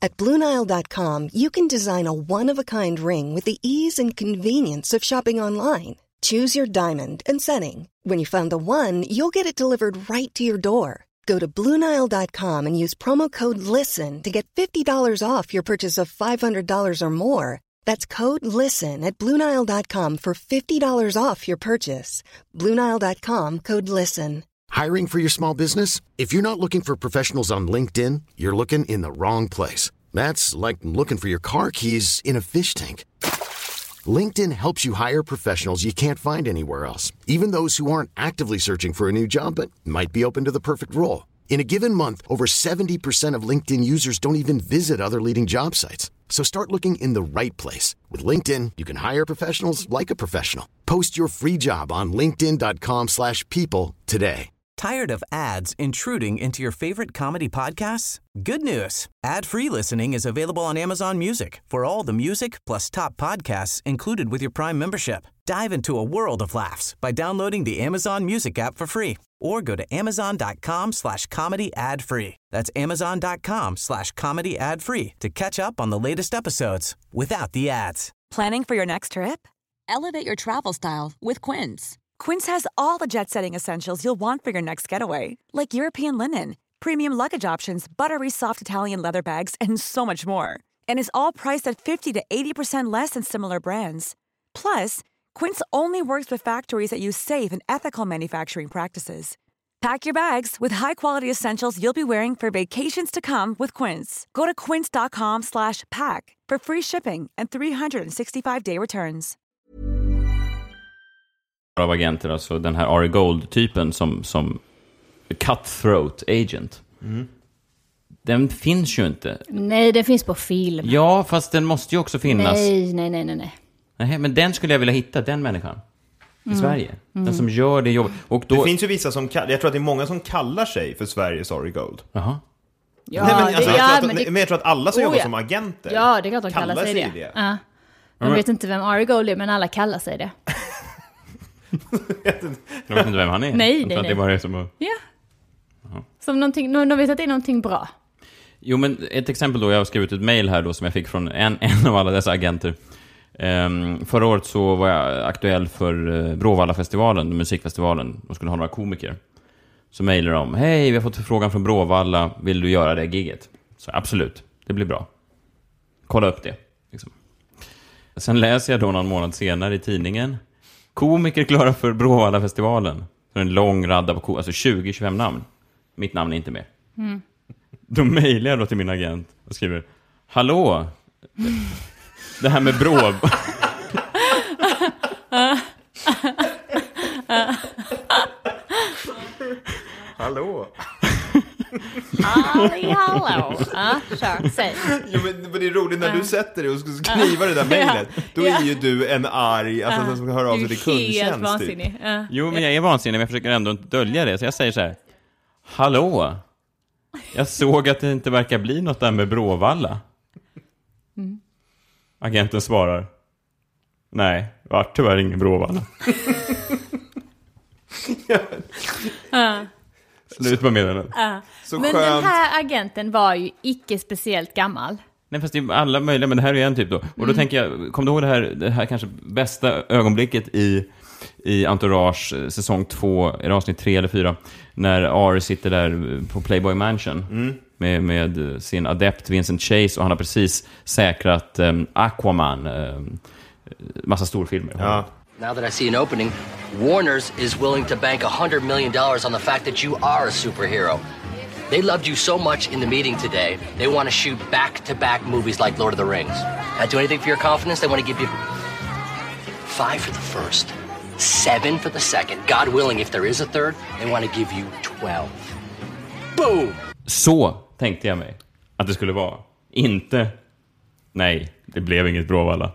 At Blue Nile dot com, you can design a one-of-a-kind ring with the ease and convenience of shopping online. Choose your diamond and setting. When you find the one, you'll get it delivered right to your door. Go to Blue Nile dot com and use promo code LISTEN to get fifty dollars off your purchase of five hundred dollars or more. That's code LISTEN at Blue Nile dot com for fifty dollars off your purchase. Blue Nile dot com, code LISTEN. Hiring for your small business? If you're not looking for professionals on LinkedIn, you're looking in the wrong place. That's like looking for your car keys in a fish tank. LinkedIn helps you hire professionals you can't find anywhere else, even those who aren't actively searching for a new job but might be open to the perfect role. In a given month, over seventy percent of LinkedIn users don't even visit other leading job sites. So start looking in the right place. With LinkedIn, you can hire professionals like a professional. Post your free job on linkedin dot com slash people today. Tired of ads intruding into your favorite comedy podcasts? Good news. Ad-free listening is available on Amazon Music for all the music plus top podcasts included with your Prime membership. Dive into a world of laughs by downloading the Amazon Music app for free or go to amazon dot com slash comedy ad free. That's amazon dot com slash comedy ad free to catch up on the latest episodes without the ads. Planning for your next trip? Elevate your travel style with Quince. Quince has all the jet-setting essentials you'll want for your next getaway, like European linen, premium luggage options, buttery soft Italian leather bags, and so much more. And is all priced at fifty to eighty percent less than similar brands. Plus, Quince only works with factories that use safe and ethical manufacturing practices. Pack your bags with high-quality essentials you'll be wearing for vacations to come with Quince. Go to quince dot com slash pack for free shipping and three sixty-five day returns. Av agenter, alltså den här Ari Gold-typen som, som cutthroat agent. Mm. Den finns ju inte. Nej, den finns på film. Ja, fast den måste ju också finnas. Nej, nej, nej, nej, nej. Nej, men den skulle jag vilja hitta, den människan. I mm. Sverige. Den mm. som gör det jobb. Och då... Det finns ju vissa som, jag tror att det är många som kallar sig för Sveriges Ari Gold. Jaha. Ja, nej, men, alltså, det, jag, ja, att, men, det... men jag tror att alla som oh, jobbar ja. som agenter ja, det är klart de kallar, kallar sig det. det. Ja. De vet inte vem Ari Gold är, men alla kallar sig det. Jag vet inte vem han är. Nej, nej, nej. Det bara är som att... Ja. Uh-huh. Som någonting, de vet att det är någonting bra. Jo, men ett exempel då, jag har skrivit ett mejl här då som jag fick från en, en av alla dessa agenter. Um, förra året så var jag aktuell för uh, Bråvalla-festivalen, musikfestivalen. De skulle ha några komiker. Så mejlade de, hej, vi har fått förfrågan från Bråvalla, vill du göra det giget? Så absolut, det blir bra. Kolla upp det. Liksom. Sen läser jag då någon månad senare i tidningen, komiker klara för Bråvalla-festivalen. Så en lång radda på ko- alltså tjugo till tjugofem namn. Mitt namn är inte med. Mm. Då mejlar jag då till min agent och skriver, hallå, det här med brå... Hallå. Halli hallå. Ja, kör, säg. Jo, men det är roligt när du sätter dig och ska skriva det där mejlet. Då är ju du en arg, alltså den som hör av sig till kundtjänst typ. Ja. Jo, men jag är vansinnig, men jag försöker ändå inte dölja det. Så jag säger så här, hallå, jag såg att det inte verkar bli något där med Bråvalla. Mm. Agenten svarar, nej, vart tyvärr ingen Bråvalla. Ja. Slut på meddelandet. Ja. Men skönt. Den här agenten var ju icke speciellt gammal. Nej, fast det är alla möjliga, men det här är en typ då. Och då mm. tänker jag, kom du ihåg det här, det här kanske bästa ögonblicket i, i Entourage säsong två, är det avsnitt tre eller fyra, när Ari sitter där på Playboy Mansion mm. med, med sin adept Vincent Chase, och han har precis säkrat um, Aquaman, um, massa storfilmer. Ja. Now that I see an opening, Warner's is willing to bank one hundred million dollars on the fact that you are a superhero. They loved you so much in the meeting today, they want to shoot back-to-back movies like Lord of the Rings. Not do anything for your confidence, they want to give you five for the first, seven for the second. God willing, if there is a third, they want to give you twelve. Boom! Så tänkte jag mig att det skulle vara. Inte, nej, det blev inget Bråvalla.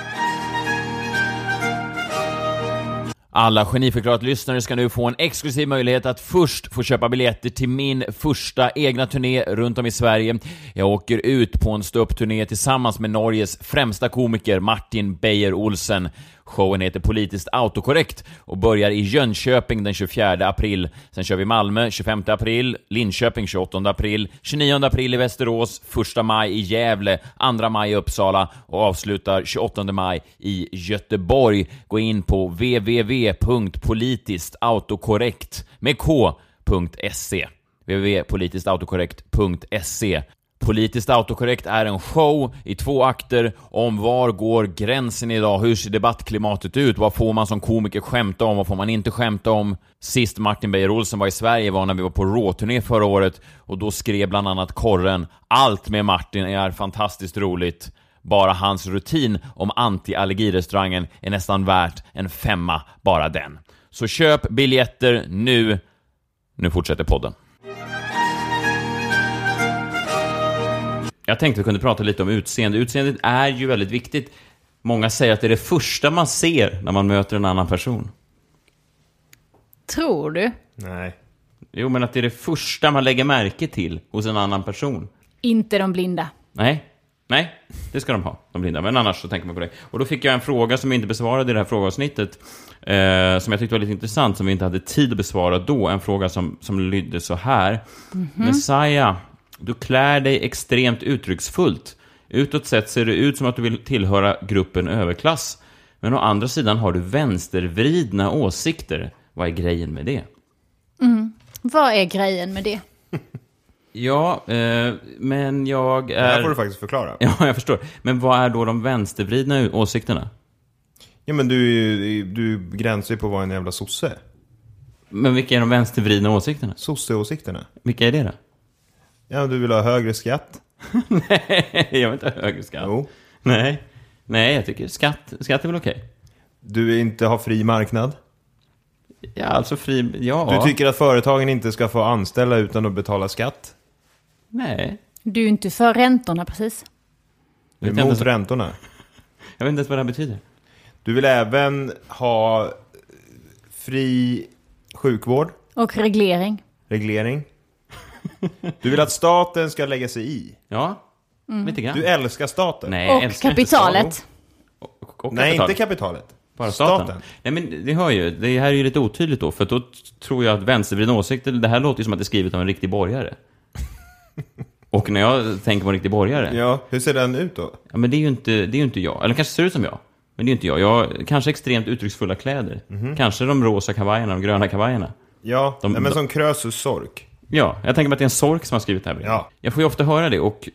Alla geniförklarat lyssnare ska nu få en exklusiv möjlighet att först få köpa biljetter till min första egna turné runt om i Sverige. Jag åker ut på en ståuppturné tillsammans med Norges främsta komiker Martin Beyer-Olsen. Showen heter Politiskt autokorrekt och börjar i Jönköping den tjugofjärde april. Sen kör vi Malmö tjugofemte april, Linköping tjugoåttonde april, tjugonionde april i Västerås, första maj i Gävle, andra maj i Uppsala och avslutar tjugoåttonde maj i Göteborg. Gå in på w w w punkt politiskt autokorrekt med k.se. w w w punkt politiskt autokorrekt punkt se. Politiskt autokorrekt är en show i två akter om var går gränsen idag, hur ser debattklimatet ut, vad får man som komiker skämta om, vad får man inte skämta om. Sist Martin Beyer-Olsen var i Sverige var när vi var på råturné förra året och då skrev bland annat Korren: allt med Martin är fantastiskt roligt. Bara hans rutin om anti-allergirestaurangen är nästan värt en femma, bara den. Så köp biljetter nu. Nu fortsätter podden. Jag tänkte vi kunde prata lite om utseende. Utseendet är ju väldigt viktigt. Många säger att det är det första man ser när man möter en annan person. Tror du? Nej. Jo, men att det är det första man lägger märke till hos en annan person. Inte de blinda. Nej, nej, det ska de ha, de blinda. Men annars så tänker man på det. Och då fick jag en fråga som jag inte besvarade i det här frågeavsnittet. Eh, som jag tyckte var lite intressant, som vi inte hade tid att besvara då. En fråga som, som lydde så här. Mm-hmm. Messiah, du klär dig extremt uttrycksfullt. Utåt sett ser det ut som att du vill tillhöra gruppen överklass. Men å andra sidan har du vänstervridna åsikter. Vad är grejen med det? Mm. Vad är grejen med det? Ja, eh, men jag är... Det här får du faktiskt förklara. Ja, jag förstår. Men vad är då de vänstervridna åsikterna? Ja, men du, du gränsar ju på vad en jävla sosse. Men vilka är de vänstervridna åsikterna? Sosse-åsikterna. Vilka är det då? Ja, du vill ha högre skatt. Nej, jag vill inte ha högre skatt. Jo. Nej, Nej jag tycker skatt, skatt är väl okej. Du vill inte ha fri marknad? Ja, alltså fri, ja. Du tycker att företagen inte ska få anställa utan att betala skatt? Nej. Du är inte för räntorna, precis. Du är emot ens... räntorna? Jag vet inte ens vad det här betyder. Du vill även ha fri sjukvård? Och reglering. Reglering. Du vill att staten ska lägga sig i? Ja, mm. lite grann. Du älskar staten? Nej, och älskar kapitalet. Inte och, och, och Nej, kapital. inte kapitalet. Bara staten. staten. Nej, men det hör ju. Det här är ju lite otydligt då. För då tror jag att vänstervridna åsikter, det här låter ju som att det är skrivet av en riktig borgare. Och när jag tänker på en riktig borgare. Ja, hur ser den ut då? Ja, men det är ju inte, det är ju inte jag. Eller kanske ser ut som jag. Men det är ju inte jag. Jag har kanske extremt uttrycksfulla kläder. Mm-hmm. Kanske de rosa kavajerna, de gröna kavajerna. Ja, de, nej, men som Krösus sork. Ja, jag tänker mig att det är en sork som har skrivit det här. Ja. Jag får ju ofta höra det och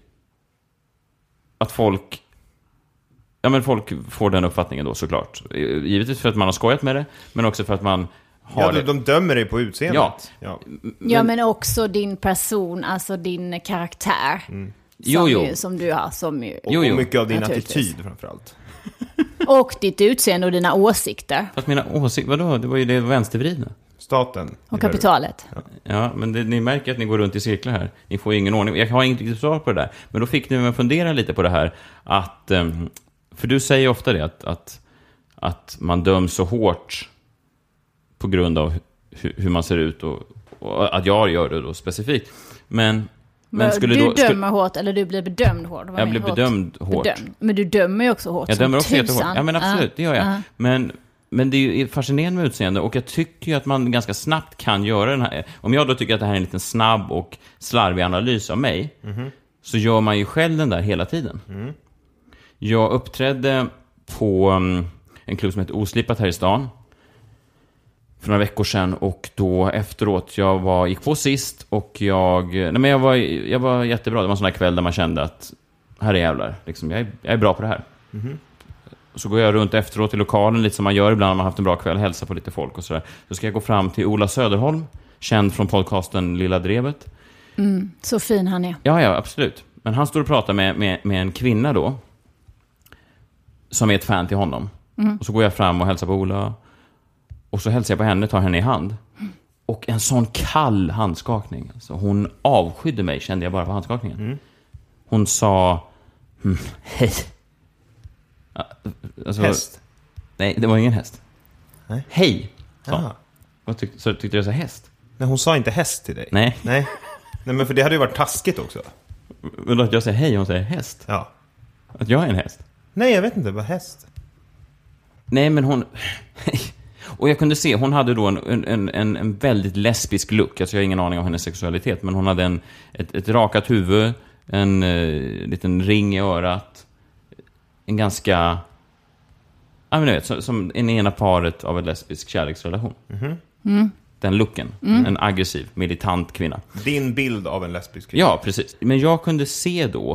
att folk ja men folk får den uppfattningen då såklart. Givetvis för att man har skojat med det, men också för att man har ja, det. De dömer dig på utseendet. Ja. Ja. Men, ja, men också din person, alltså din karaktär. Mm. Som, jo, jo. Ju, som du har. Som ju, och, och mycket av din attityd framförallt. Och ditt utseende och dina åsikter. Fast mina åsikter, vadå? Det var ju det vänstervridna. Staten. Och kapitalet. Ja, ja men det, ni märker att ni går runt i cirklar här. Ni får ingen ordning. Jag har inget riktigt svar på det där. Men då fick ni mig fundera lite på det här. Att, för du säger ofta det, att, att, att man döms så hårt på grund av hur, hur man ser ut. Och, och att jag gör det då specifikt. Men... Men skulle du då, dömer skulle... hårt, eller du blir bedömd hårt? Jag blir hårt. bedömd hårt. Bedömd. Men du dömer ju också hårt. Jag dömer också tusan. jättehårt. Ja, men absolut, uh, det gör jag. Uh. Men, men det är ju fascinerande med utseende. Och jag tycker ju att man ganska snabbt kan göra den här. Om jag då tycker att det här är en liten snabb och slarvig analys av mig. Mm-hmm. Så gör man ju själv den där hela tiden. Mm. Jag uppträdde på um, en klubb som heter Oslipat här i stan. För några veckor sedan, och då efteråt jag var, gick på sist och jag, nej men jag var, jag var jättebra. Det var en sån här kväll där man kände att här är jävlar, liksom, jag, är, jag är bra på det här. Mm-hmm. Så går jag runt efteråt i lokalen, lite som man gör ibland när man har haft en bra kväll, hälsa på lite folk och sådär. Så ska jag gå fram till Ola Söderholm, känd från podcasten Lilla Drevet. Mm, så fin han är. Ja, ja, absolut. Men han står och pratar med, med, med en kvinna då, som är ett fan till honom. Mm. Och så går jag fram och hälsar på Ola. Och så hälsar jag på henne, tar henne i hand. Och en sån kall handskakning. Alltså hon avskydde mig, kände jag bara på handskakningen. Mm. Hon sa, hm, hej. Alltså, häst? Nej, det var ingen häst. Nej. Hej, sa hon. Tyck, så tyckte jag så häst? Nej, hon sa inte häst till dig. Nej. Nej. Nej, men för det hade ju varit taskigt också. Men att jag säger hej och hon säger häst? Ja. Att jag är en häst? Nej, jag vet inte, vad häst. Nej, men hon... Och jag kunde se, hon hade då en, en, en, en väldigt lesbisk look. Alltså jag har ingen aning om hennes sexualitet. Men hon hade en, ett, ett rakat huvud, en eh, liten ring i örat. En ganska... Ja, men du vet, som, som en ena paret av en lesbisk kärleksrelation. Mm-hmm. Mm. Den looken. Mm. En aggressiv, militant kvinna. Din bild av en lesbisk kvinna. Ja, precis. Men jag kunde se då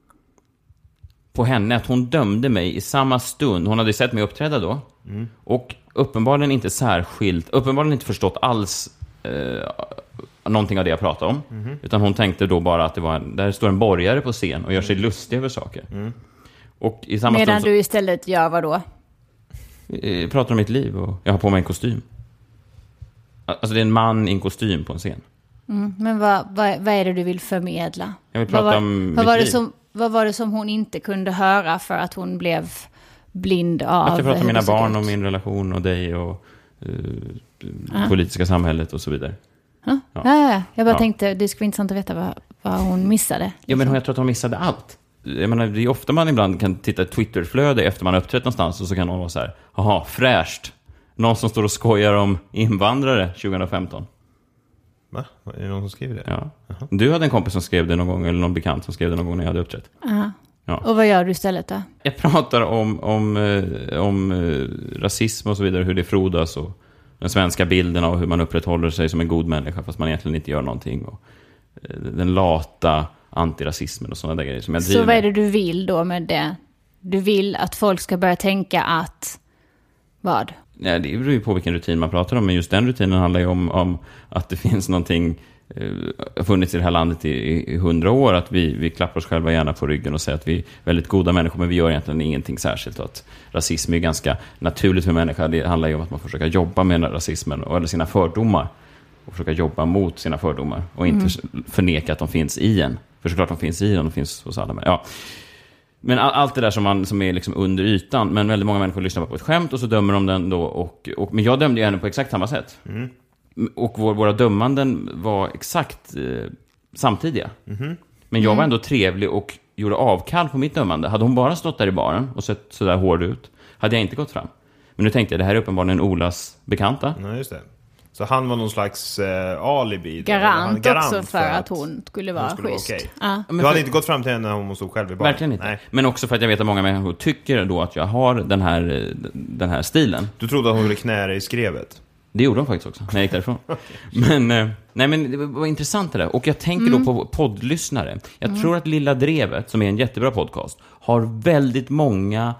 på henne att hon dömde mig i samma stund. Hon hade sett mig uppträda då. Mm. Och uppenbarligen inte särskilt, uppenbarligen inte förstått alls eh, någonting av det jag pratade om. Mm. Utan hon tänkte då bara att det var en, där står en borgare på scen och gör sig lustig över saker. Mm. Och i samma Medan stund så, du istället gör vad då? Jag pratar om mitt liv och jag har på mig en kostym. Alltså det är en man i en kostym på en scen. Mm, men vad, vad, vad är det du vill förmedla? Jag vill prata vad var, om vad var mitt det liv. Som, vad var det som hon inte kunde höra för att hon blev blind av? Att jag pratar om mina barn ut? och min relation och dig och uh, Ah. politiska samhället och så vidare. Ah. Ja. Ja, ja. Jag bara Ja. tänkte, det skulle vara intressant att veta vad, vad hon missade. Ja, men jag tror att hon missade allt. Jag menar, det är ofta man ibland kan titta ett Twitterflöde efter man har uppträtt någonstans och så kan någon vara så här, jaha, fräscht. Någon som står och skojar om invandrare tjugohundrafemton. Va? Är det någon som skriver det? Ja. Uh-huh. Du hade en kompis som skrev det någon gång, eller någon bekant som skrev det någon gång när jag hade uppträtt. Uh-huh. Ja. Och vad gör du istället då? Jag pratar om, om, eh, om eh, rasism och så vidare, hur det frodas och den svenska bilden av hur man upprätthåller sig som en god människa fast man egentligen inte gör någonting. Och eh, den lata antirasismen och sådana där grejer som jag driver. Så vad är det du vill då med det? Du vill att folk ska börja tänka att, vad? Ja, det beror ju på vilken rutin man pratar om, men just den rutinen handlar ju om, om att det finns någonting eh, funnits i det här landet i hundra år, att vi, vi klappar oss själva gärna på ryggen och säger att vi är väldigt goda människor, men vi gör egentligen ingenting särskilt, och att rasism är ganska naturligt för människor. Det handlar ju om att man försöker jobba med rasismen och, eller sina fördomar och försöka jobba mot sina fördomar och inte mm. förneka att de finns i en. För såklart de finns i en, de finns hos alla. Men, ja. men all, allt det där som, man, som är liksom under ytan, men väldigt många människor lyssnar på ett skämt och så dömer de den då. Och, och, men jag dömde ju henne på exakt samma sätt. Mm. Och vår, våra dömanden var exakt eh, samtidiga. Mm. Men jag var ändå trevlig och gjorde avkall på mitt dömande. Hade hon bara stått där i baren och sett sådär hård ut, hade jag inte gått fram. Men nu tänkte jag, det här är uppenbarligen Olas bekanta. Ja, just det. Så han var någon slags eh, alibi. Garant, garant också för att, att hon skulle vara hon skulle schysst. Vara okay. Ja. Du hade inte gått fram till henne när hon stod själv i baren? Verkligen inte. Nej. Men också för att jag vet att många människor tycker då att jag har den här, den här stilen. Du trodde att hon ville knä dig i skrevet? Det gjorde hon faktiskt också, när jag gick därifrån. men, eh, nej, men det var intressant det där. Och jag tänker mm. då på poddlyssnare. Jag mm. tror att Lilla Drevet, som är en jättebra podcast, har väldigt många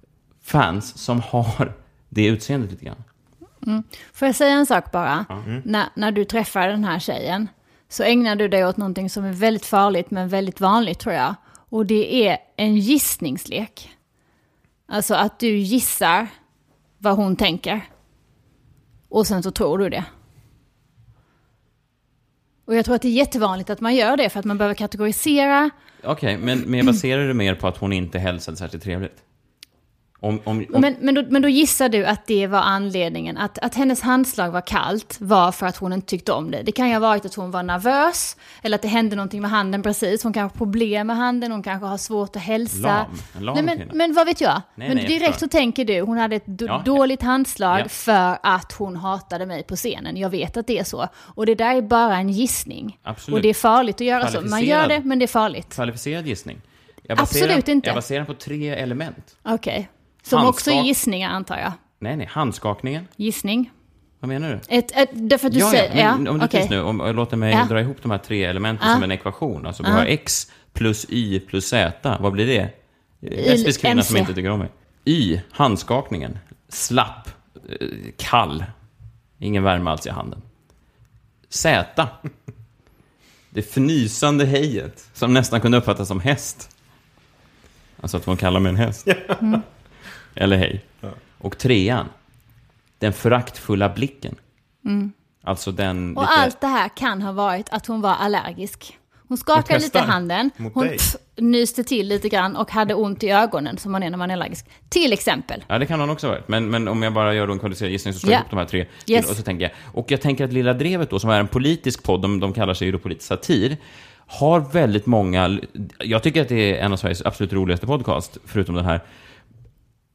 fans som har det utseendet lite grann. Mm. Får jag säga en sak bara? Mm. När, när du träffar den här tjejen så ägnar du dig åt någonting som är väldigt farligt men väldigt vanligt, tror jag. Och det är en gissningslek. Alltså att du gissar vad hon tänker. Och sen så tror du det. Och jag tror att det är jättevanligt att man gör det för att man behöver kategorisera. Okej, okay, men, men jag baserar det mer på att hon inte hälsade särskilt trevligt. Om, om, om... Men, men, då, men då gissar du att det var anledningen. Att, att hennes handslag var kallt var för att hon inte tyckte om det. Det kan ju ha varit att hon var nervös. Eller att det hände någonting med handen precis. Hon kanske har problem med handen. Hon kanske har svårt att hälsa. Lam. En lam nej, men, men vad vet jag? Nej, men nej, direkt så tänker du, hon hade ett d- ja, dåligt handslag ja. för att hon hatade mig på scenen. Jag vet att det är så. Och det där är bara en gissning. Absolut. Och det är farligt att göra så. Man gör det, men det är farligt. Kvalificerad gissning. Jag baserar, Absolut inte. Jag baserar på tre element. Okej. Okay. Som Handskak... också är gissningar, antar jag. Nej, nej. Handskakningen. Gissning. Vad menar du? Ett, ett, därför att du ja, säger... Ja, men ja, om du okay. tyst nu, om, låter mig ja. dra ihop de här tre elementen ja. som en ekvation. Alltså vi ja. har x plus y plus z. Vad blir det? Lesbisk kvinna som inte tycker om mig. Y, handskakningen. Slapp. Kall. Ingen värme alls i handen. Z. Det fnysande hejet som nästan kunde uppfattas som häst. Alltså att hon kallar mig en häst. Mm. Eller hej. Ja. Och trean. Den föraktfulla blicken. Mm. Alltså den... Och lite... allt det här kan ha varit att hon var allergisk. Hon skakade lite i handen. Hon pff, nyste till lite grann och hade ont i ögonen som man är när man är allergisk. Till exempel. Ja, det kan hon också ha varit. Men, men om jag bara gör en kvalificerad gissning så slår jag yeah. upp de här tre. Yes. Till, och så tänker jag. Och jag tänker att Lilla Drevet då, som är en politisk podd, de, de kallar sig ju då politisk satir, har väldigt många... Jag tycker att det är en av Sveriges absolut roligaste podcast, förutom den här.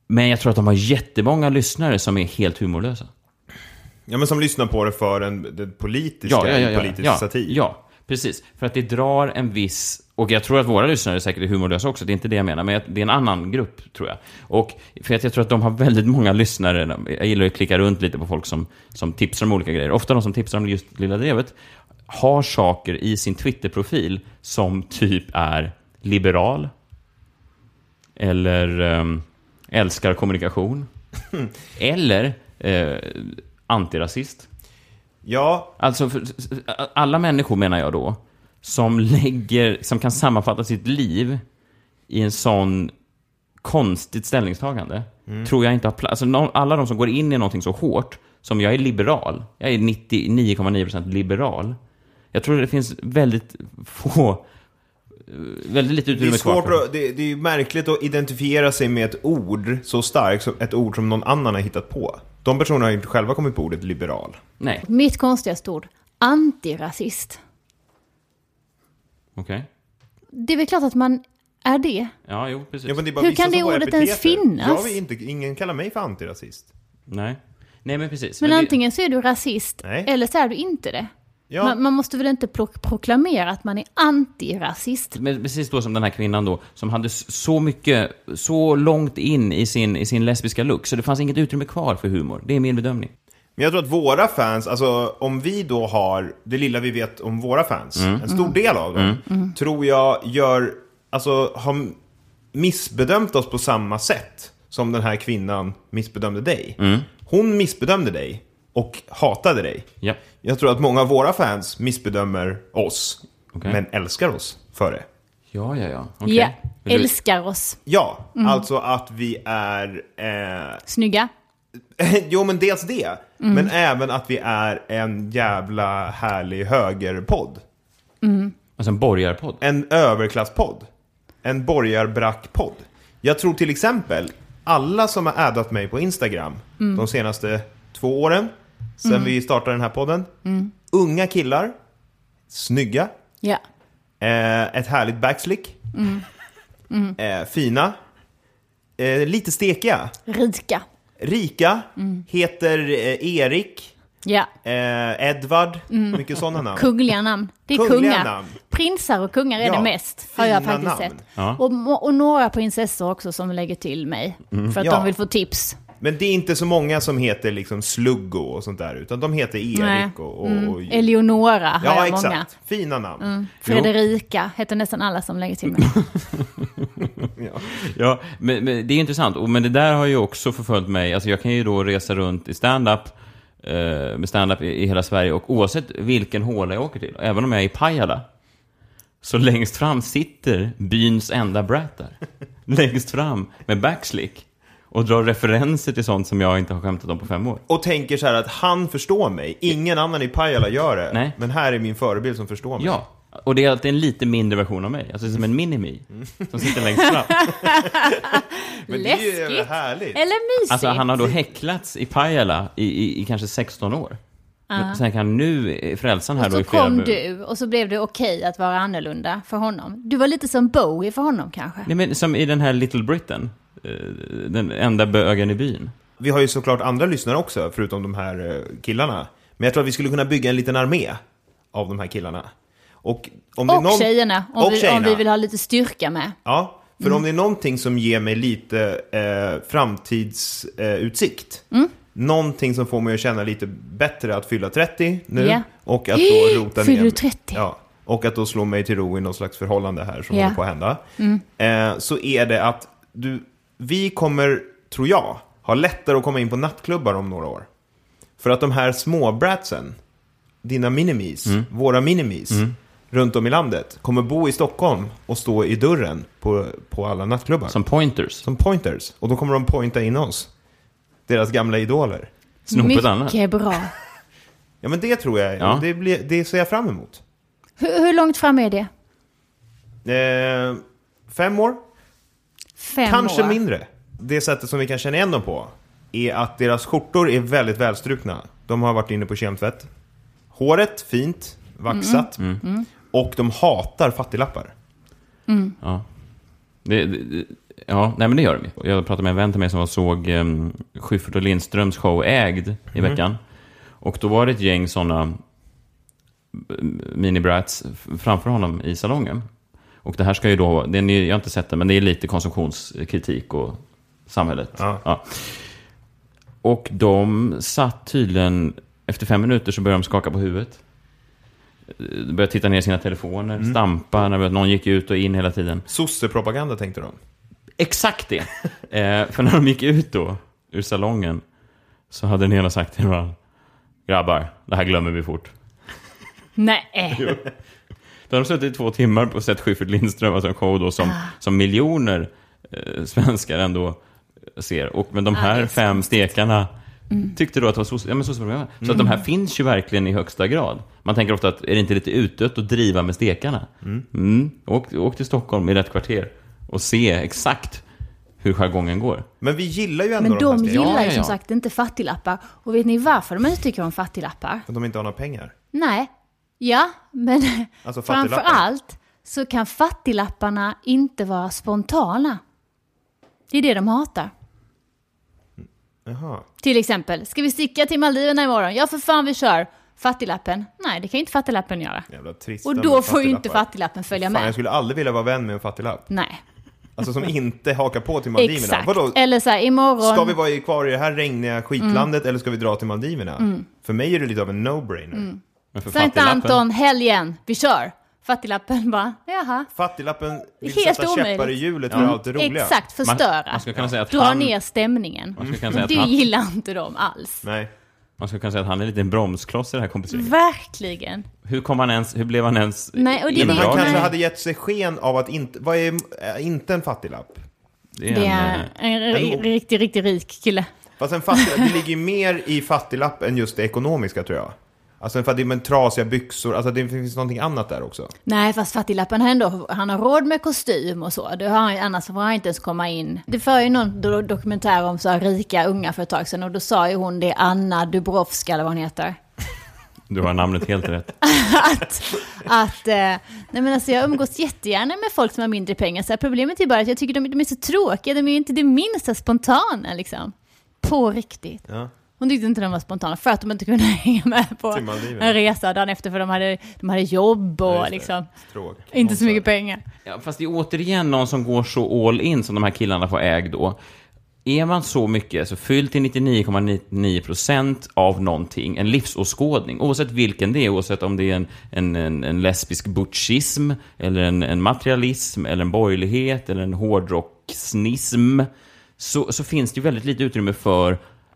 Men jag tror att de har jättemånga lyssnare som är helt humorlösa. Ja, men som lyssnar på det för en den politiska, ja, ja, ja, ja, politisk ja, satir. Ja, precis. För att det drar en viss... Och jag tror att våra lyssnare säkert är humorlösa också. Det är inte det jag menar, men det är en annan grupp, tror jag. Och för att jag tror att de har väldigt många lyssnare. Jag gillar att klicka runt lite på folk som, som tipsar om olika grejer. Ofta de som tipsar om just Lilla Drevet har saker i sin Twitter-profil som typ är liberal. Eller um, älskar kommunikation. Eller uh, antirasist. Ja. Alltså, för, alla människor menar jag då som lägger, som kan sammanfatta sitt liv i en sån konstigt ställningstagande, mm. tror jag inte har plats. Alltså, no, alla de som går in i någonting så hårt som jag är liberal, jag är nittionio komma nio procent liberal. Jag tror det finns väldigt få, väldigt lite utrymme kvar. Det är svårt att, det, det är märkligt att identifiera sig med ett ord så starkt som ett ord som någon annan har hittat på. De personerna har inte själva kommit på ordet liberal. Nej. Mitt konstigaste ord, antirasist. Okej. Okay. Det är väl klart att man är det. Ja, jo, precis. Ja, men det är bara hur kan det ordet epiteter. ens finnas? Jag vill inte, ingen kallar mig för antirasist. Nej. Nej, men precis. Men, men antingen det... så är du rasist, Nej. eller så är du inte det. Ja. Man, man måste väl inte pro- proklamera att man är antirasist. Men precis då som den här kvinnan då, som hade så mycket, så långt in i sin, i sin lesbiska look, så det fanns inget utrymme kvar för humor. Det är min bedömning. Men jag tror att våra fans, alltså om vi då har det lilla vi vet om våra fans, mm. en stor mm. del av dem, mm. Mm. tror jag gör, alltså har missbedömt oss på samma sätt som den här kvinnan missbedömde dig. Mm. Hon missbedömde dig och hatade dig. Ja. Jag tror att många av våra fans missbedömer oss, okay. men älskar oss för det. Ja, ja, ja. Okay. Ja, älskar oss. Ja, mm. alltså att vi är... Eh... Snygga. Jo, men dels det. Mm. Men även att vi är en jävla härlig högerpodd. Mm. Alltså en borgarpodd. En överklasspodd. En borgarbrackpodd. Jag tror till exempel alla som har addat mig på Instagram mm. de senaste två åren sen mm. vi startade den här podden. Mm. Unga killar. Snygga. Ja. Eh, ett härligt backslick. Mm. Mm. Eh, fina. Eh, lite stekiga. Rika. Rika, mm. heter eh, Erik, ja. eh, Edvard, mm. mycket sådana namn. Kungliga namn. Det är Kungliga kungar. Namn. Prinsar och kungar är ja, det mest, har jag faktiskt namn. sett. Ja. Och, och några prinsessor också som lägger till mig, mm. för att ja. de vill få tips. Men det är inte så många som heter liksom Sluggo och sånt där, utan de heter Erik. Nej. och... och, mm. och Eleonora har ja, jag exakt. många. Fina namn. Mm. Fredrika heter nästan alla som lägger till mig. ja, ja men, men det är intressant. Men det där har ju också förföljt mig. Alltså jag kan ju då resa runt i stand-up eh, med stand-up i, i hela Sverige, och oavsett vilken håla jag åker till, även om jag är i Pajala, så längst fram sitter byns enda brat där. Längst fram med backslick. Och drar referenser till sånt som jag inte har skämtat om på fem år. Och tänker så här att han förstår mig. Ingen annan i Pajala gör det. Nej. Men här är min förebild som förstår mig. Ja, och det är alltid en lite mindre version av mig. Alltså som en mini-me som sitter längst fram. Men det är ju härligt. Eller mysigt. Alltså han har då häcklats i Pajala i, i, i kanske sexton år. Uh-huh. Sen kan nu frälsan här och då i flera... Och så kom du, och så blev det okej att vara annorlunda för honom. Du var lite som Bowie för honom kanske. Nej, men som i den här Little Britain. Den enda bögen i byn. Vi har ju såklart andra lyssnare också, förutom de här killarna. Men jag tror att vi skulle kunna bygga en liten armé av de här killarna. Och, om och det är någon... tjejerna, om, och vi, tjejerna. om vi vill ha lite styrka med. Ja, för mm. om det är någonting som ger mig lite eh, framtidsutsikt. Eh, mm. Någonting som får mig att känna lite bättre att fylla trettio nu. Yeah. Och att då rota Fyller ner... du trettio? Ja. Och att då slå mig till ro i någon slags förhållande här som yeah. håller på att hända. Mm. Eh, så är det att du... Vi kommer, tror jag, ha lättare att komma in på nattklubbar om några år. För att de här små bratsen, dina minimis, mm. våra minimis, mm. runt om i landet, kommer bo i Stockholm och stå i dörren på, på alla nattklubbar. Som pointers. Som pointers. Och då kommer de pointa in oss. Deras gamla idoler. Snopet annat. Mycket bra. Ja, men det tror jag. Ja. Det, blir, det ser jag fram emot. Hur, hur långt fram är det? Eh, fem år. Fem Kanske år. mindre. Det sättet som vi kan känna igen dem på är att deras skjortor är väldigt välstrukna. De har varit inne på kemtvätt. Håret fint, vaxat. Mm. Mm. Och de hatar fattiglappar. Mm. Ja. Det, det, Ja, nej men det gör de. Jag pratade med en vän till mig som såg um, Schyffert och Lindströms show Ägd i mm. veckan. Och då var det ett gäng sådana mini-brats framför honom i salongen. Och det här ska ju då, det är, jag har inte sett det, men det är lite konsumtionskritik och samhället. Ja. Ja. Och de satt tydligen, efter fem minuter så började de skaka på huvudet. Började titta ner i sina telefoner, mm. stampa, när någon gick ut och in hela tiden. Sosse-propaganda tänkte de. Exakt det. eh, för när de gick ut då, ur salongen, så hade den ena sagt till varandra: grabbar, det här glömmer vi fort. Nej. Jo. Då har de suttit i två timmar och sett Schyffert Lindström, alltså en show då som, ah. som miljoner eh, svenskar ändå ser. Och men de här ah, fem stekarna mm. tyckte då att det var så, ja, men så, så, mm. så att de här finns ju verkligen i högsta grad. Man tänker ofta att är det inte lite utdött att driva med stekarna? Mm. Mm. Åk, åk till Stockholm i rätt kvarter och se exakt hur jargongen går. Men vi gillar ju ändå Men de, de gillar ju ja, ja, som ja. sagt inte fattiglappar. Och vet ni varför de inte tycker om fattiglappar? För de inte har några pengar. Nej. Ja, men alltså framför allt så kan fattiglapparna inte vara spontana. Det är det de hatar. Jaha. Till exempel, ska vi sticka till Maldiverna imorgon? Ja, för fan vi kör. Fattiglappen? Nej, det kan inte fattiglappen göra. Jävla trist. Och då får ju inte fattiglappen följa fan, med. Jag skulle aldrig vilja vara vän med en fattiglapp. Nej. Alltså som inte hakar på till Maldiverna. Exakt. Vadå? Eller så här, imorgon... Ska vi vara kvar i det här regniga skitlandet mm. eller ska vi dra till Maldiverna? Mm. För mig är det lite av en no-brainer. Mm. Sankt Anton, helgen, vi kör. Fattiglappen bara, jaha. Fattiglappen vill helt sätta omöjligt. Käppar i hjulet för mm. allt det roliga. Exakt, förstöra. Man, man ska kunna säga att dra han... ner stämningen. Man ska kunna säga att det han... gillar inte de alls. Nej. Man ska kunna säga att han är lite en bromskloss i det här kompisgänget. Verkligen. Hur kom han ens, hur blev han ens... Nej, och det, men han det, kanske nej. hade gett sig sken av att inte... Vad är äh, inte en fattiglapp? Det är, det en, är en, en, en riktigt, riktigt rik kille. Fast en fattig, det ligger mer i fattiglapp än just det ekonomiska, tror jag. Alltså för att det är med trasiga byxor, alltså det finns någonting annat där också. Nej, fast fattiglappen har ändå, han har råd med kostym och så. Det har han, annars får han inte ens komma in. Det för ju någon do- dokumentär om så här rika unga för ett tag sedan och då sa ju hon det, Anna Dubrovska eller vad hon heter. Du har namnet helt rätt. att, att eh, nej men alltså jag umgås jättegärna med folk som har mindre pengar. Så här, problemet är bara att jag tycker de, de är så tråkiga. De är ju inte det minsta spontana liksom. På riktigt. Ja. Hon tyckte inte de var spontana för att de inte kunde hänga med på en resa dagen efter för de hade, de hade jobb och ja, liksom inte så mycket pengar. Ja, fast det är återigen någon som går så all in som de här killarna får äg då. Är man så mycket, så fyllt till nittionio komma nittionio procent av någonting, en livsåskådning, oavsett vilken det är, oavsett om det är en, en, en, en lesbisk butchism eller en, en materialism eller en borgerlighet eller en hårdrocksnism, så, så finns det ju väldigt lite utrymme för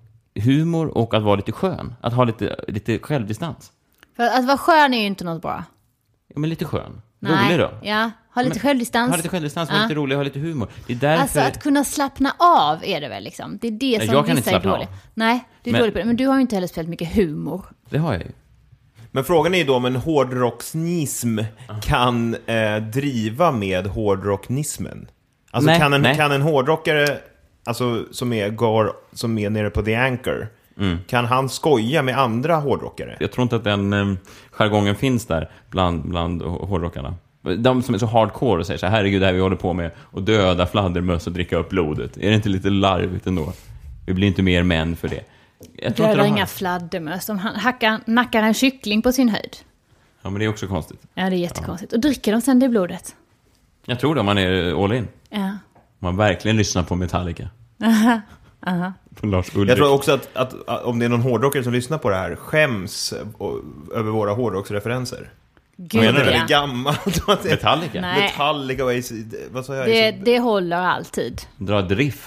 humor och att vara lite skön. Att ha lite, lite självdistans. För att vara skön är ju inte något bra. Ja, men lite skön. Nej. Rolig då. Ja, ha lite men, självdistans. Ha lite självdistans, ja. ha lite rolig, ha lite humor. Det är därför... Alltså att kunna slappna av är det väl liksom. Det är det som jag kan inte slappna är dåligt. Av. Nej, du är men, dålig på det. Men du har ju inte heller spelat mycket humor. Det har jag ju. Men frågan är ju då om en hårdrocksnism uh. kan eh, driva med hårdrocknismen. Alltså nej, kan, en, nej. kan en hårdrockare... Alltså som är, går, som är nere på The Anchor. Mm. Kan han skoja med andra hårdrockare? Jag tror inte att den eh, jargongen finns där bland, bland hårdrockarna. De som är så hardcore och säger så här, herregud, det här vi håller på med och döda fladdermöss och dricka upp blodet. Är det inte lite larvigt ändå? Vi blir inte mer män för det. Jag tror döda inga har... fladdermöss. De hackar, nackar en kyckling på sin höjd. Ja, men det är också konstigt. Ja, det är jättekonstigt. Ja. Och dricker de sen det blodet? Jag tror det, om man är all in. Ja. Man verkligen lyssnar på Metallica. Aha. Aha. På Lars Ulrik. Jag tror också att, att, att om det är någon hårdrockare som lyssnar på det här skäms och, över våra hårdrocksreferenser. Gud, det är gammalt. Metallica? Nej. Metallica och A C, vad sa jag? Det, det håller alltid. Dra ett riff.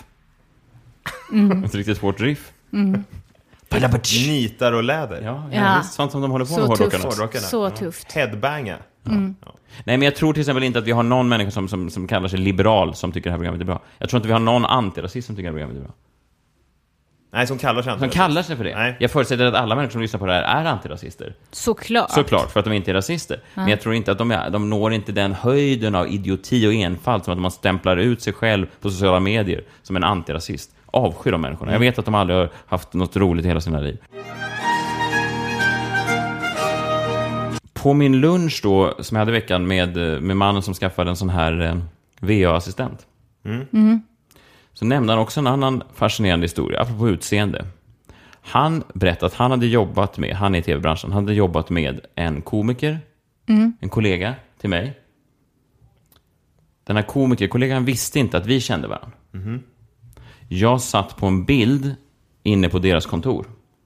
Mm. Ett riktigt svårt riff. Mm. Nitar och läder. Ja, ja, ja. Visst, sånt som de håller på så med hårdrockarna. hårdrockarna. Så ja. tufft. Headbanga. Mm. Ja. Nej, men jag tror till exempel inte att vi har någon människa som, som, som kallar sig liberal som tycker det här programmet är bra. Jag tror inte vi har någon antirasist som tycker det här programmet är bra. Nej, som kallar sig antirasist. Som kallar sig för det. Nej. Jag förutsätter att alla människor som lyssnar på det här är antirasister. Såklart. Såklart, för att de inte är rasister. Mm. Men jag tror inte att de, är, de når inte den höjden av idioti och enfald som att man stämplar ut sig själv på sociala medier som en antirasist. Avskyr de människorna. Mm. Jag vet att de aldrig har haft något roligt i hela sina liv. På min lunch då, som jag hade veckan med, med mannen som skaffade en sån här eh, V A-assistent. Mm. Mm. Så nämnde han också en annan fascinerande historia, apropå utseende. Han berättade att han hade jobbat med, han är i tv-branschen, han hade jobbat med en komiker, mm. en kollega till mig. Den här komikerkollegan visste inte att vi kände varandra. Mm. Jag satt på en bild inne på deras kontor.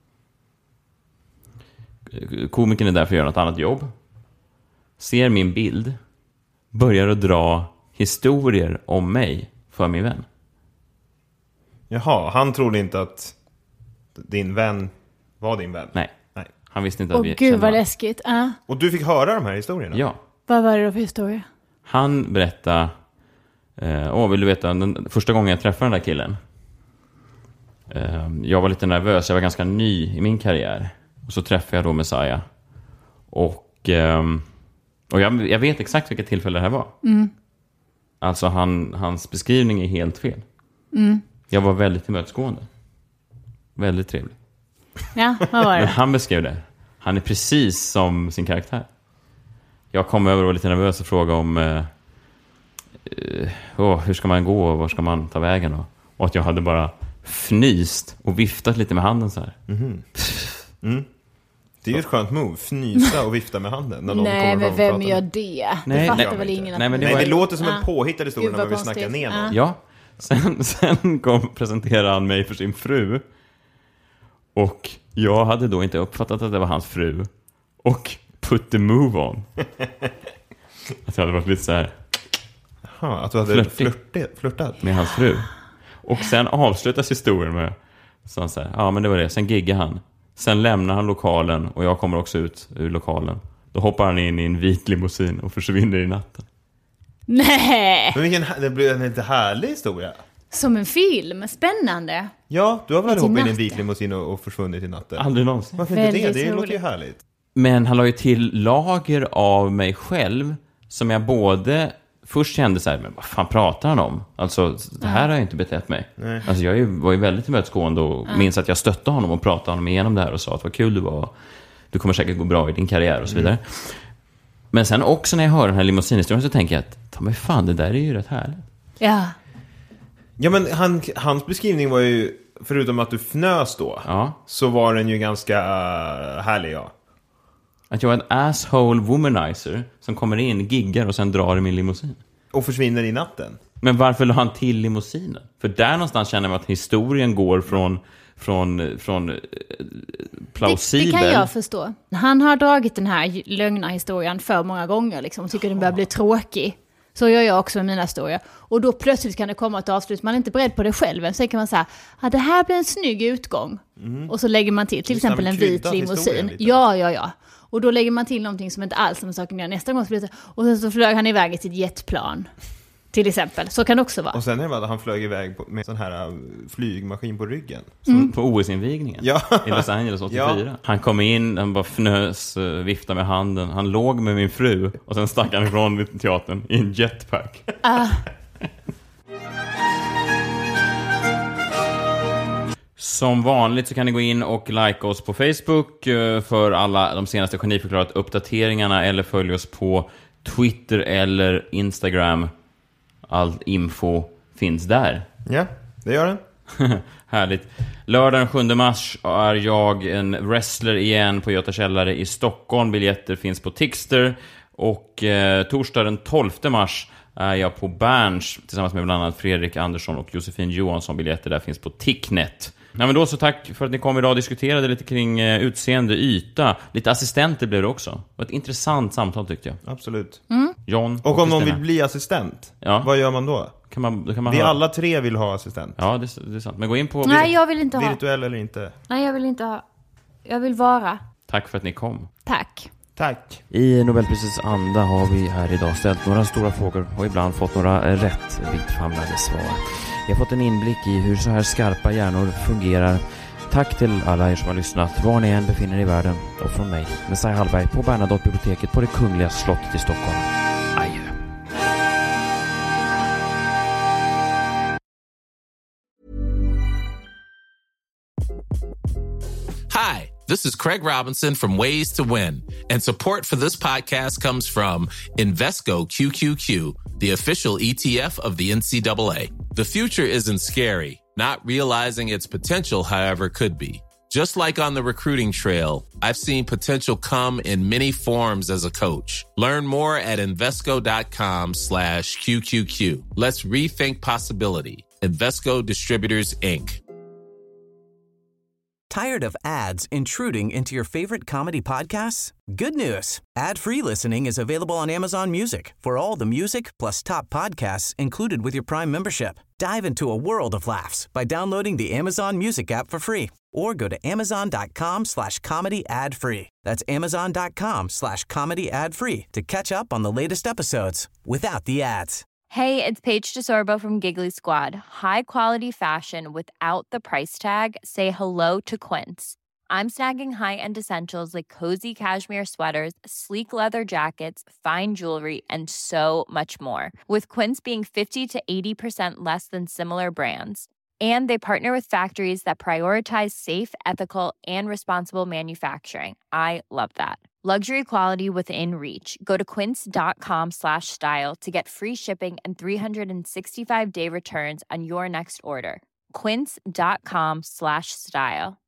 Komikern är där för att göra något annat jobb. Ser min bild, börjar att dra historier om mig för min vän. Jaha, han trodde inte att din vän var din vän? Nej, Nej. Han visste inte att Åh, vi gud kände vad varandra. läskigt. Uh. Och du fick höra de här historierna? Ja. Vad var det då för historia? Han berättade, eh, åh, vill du veta, den första gången jag träffade den där killen. Eh, jag var lite nervös, jag var ganska ny i min karriär. Och så träffade jag då Messiah. Och, eh, och jag, jag vet exakt vilket tillfälle det här var. Mm. Alltså han, hans beskrivning är helt fel. Mm. Jag var väldigt tillmötesgående. Väldigt trevlig. Ja, vad var det? Men han beskrev det. Han är precis som sin karaktär. Jag kom över och var lite nervös och frågade om eh, oh, hur ska man gå och var ska man ta vägen. Och, och att jag hade bara fnyst och viftat lite med handen så här. Mm. Mm. Det är ju ett skönt move, fnysa och vifta med handen när någon Nej, kommer men vem pratar. gör det? Nej, det fattar nej, väl ingen. nej, men det, Nej, var... det låter som Ah. en påhittad historia Gud, när man vill vad snacka konstigt. ner någon. Ah. Ja, sen, sen kom, presenterade han mig för sin fru. Och jag hade då inte uppfattat att det var hans fru. Och put the move on. Att jag hade varit lite så här... Aha, att du hade flörtat, flörtat med hans fru. Och sen avslutas historien med så, så här, ja men det var det, sen giggar han. Sen lämnar han lokalen och jag kommer också ut ur lokalen. Då hoppar han in i en vit limousin och försvinner i natten. Nej! Men vilken, det blev en lite härlig historia. Som en film, spännande. Ja, du har väl Till hoppat in i en natten. vit limousin och, och försvunnit i natten. Aldrig någonsin. Varför inte det? Väldigt Det låter ju roligt. härligt. Men han la ju till lager av mig själv som jag både först kände så här, men vad fan pratar han om? Alltså, det här har jag inte betett mig. Nej. Alltså, jag var ju väldigt tillmötesgående och minns att jag stötte honom och pratade honom igenom det här och sa att vad kul du var. Du kommer säkert gå bra i din karriär och så vidare. Mm. Men sen också när jag hör den här limousinhistorien så tänker jag att, ta mig fan, det där är ju rätt härligt. Ja. Ja, men han, hans beskrivning var ju, förutom att du fnös då, Ja. så var den ju ganska uh, härlig, ja. Att jag är en asshole womanizer som kommer in, giggar och sen drar i min limousin. Och försvinner i natten. Men varför la han till limousinen? För där någonstans känner man att historien går från, från, från eh, plausibel. Det, det kan jag förstå. Han har dragit den här lögna historien för många gånger liksom, och tycker den börjar bli tråkig. Så gör jag också med mina historier. Och då plötsligt kan det komma ett avslut. Man är inte beredd på det själv. Så kan man säga, ja, det här blir en snygg utgång. Mm. Och så lägger man till till Just exempel en vit limousin. Ja, ja, ja. Och då lägger man till någonting som inte alls har saken gör. Nästa gång så blir det, och sen så flög han iväg i sitt jetplan. Till exempel. Så kan det också vara. Och sen är det bara att han flög iväg på, med sån här uh, flygmaskin på ryggen. Mm. På O S-invigningen ja. i Los Angeles åttiofyra. Ja. Han kom in, han bara fnös, viftade med handen. Han låg med min fru och sen stack han ifrån teatern i en jetpack. Uh. Som vanligt så kan ni gå in och like oss på Facebook för alla de senaste Geniförklarat uppdateringarna, eller följ oss på Twitter eller Instagram. All info finns där. Ja, det gör den. Härligt. Lördag den sjunde mars är jag en wrestler igen på Göta Källare i Stockholm. Biljetter finns på Tixter. Och eh, torsdag den tolfte mars är jag på Berns tillsammans med bland annat Fredrik Andersson och Josefin Johansson. Biljetter där finns på Ticknet. Ja, men då så tack för att ni kom idag och diskuterade lite kring eh, utseende, yta. Lite assistenter blev det också. Det var ett intressant samtal tyckte jag. Absolut. Mm. John och, och om någon Christina. vill bli assistent, ja. vad gör man då? Kan man, då kan man Vi höra. alla tre vill ha assistent. Ja, det, det är sant. Men gå in på... Nej, jag vill inte ha. Virtuell eller inte? Nej, jag vill inte ha. Jag vill vara. Tack för att ni kom. Tack. Tack. I Nobelprisets anda har vi här idag ställt några stora frågor och ibland fått några rätt vittfamlade svar. Vi har fått en inblick i hur så här skarpa hjärnor fungerar. Tack till alla er som har lyssnat, var ni än befinner er i världen. Och från mig, Messiah Hallberg på Bernadotte-biblioteket på det Kungliga slottet i Stockholm. Adjö. Hi, this is Craig Robinson from Ways to Win, and support for this podcast comes from Invesco Q Q Q, the official E T F of the N C double A. The future isn't scary. Not realizing its potential, however, could be. Just like on the recruiting trail, I've seen potential come in many forms as a coach. Learn more at Invesco.com slash QQQ. Let's rethink possibility. Invesco Distributors, Incorporated. Tired of ads intruding into your favorite comedy podcasts? Good news. Ad-free listening is available on Amazon Music for all the music plus top podcasts included with your Prime membership. Dive into a world of laughs by downloading the Amazon Music app for free or go to amazon.com slash comedy ad free. That's amazon.com slash comedy ad free to catch up on the latest episodes without the ads. Hey, it's Paige DeSorbo from Giggly Squad. High quality fashion without the price tag. Say hello to Quince. I'm snagging high-end essentials like cozy cashmere sweaters, sleek leather jackets, fine jewelry, and so much more. With Quince being fifty to eighty percent less than similar brands. And they partner with factories that prioritize safe, ethical, and responsible manufacturing. I love that. Luxury quality within reach. Go to quince.com slash style to get free shipping and three sixty-five day returns on your next order. Quince.com slash style.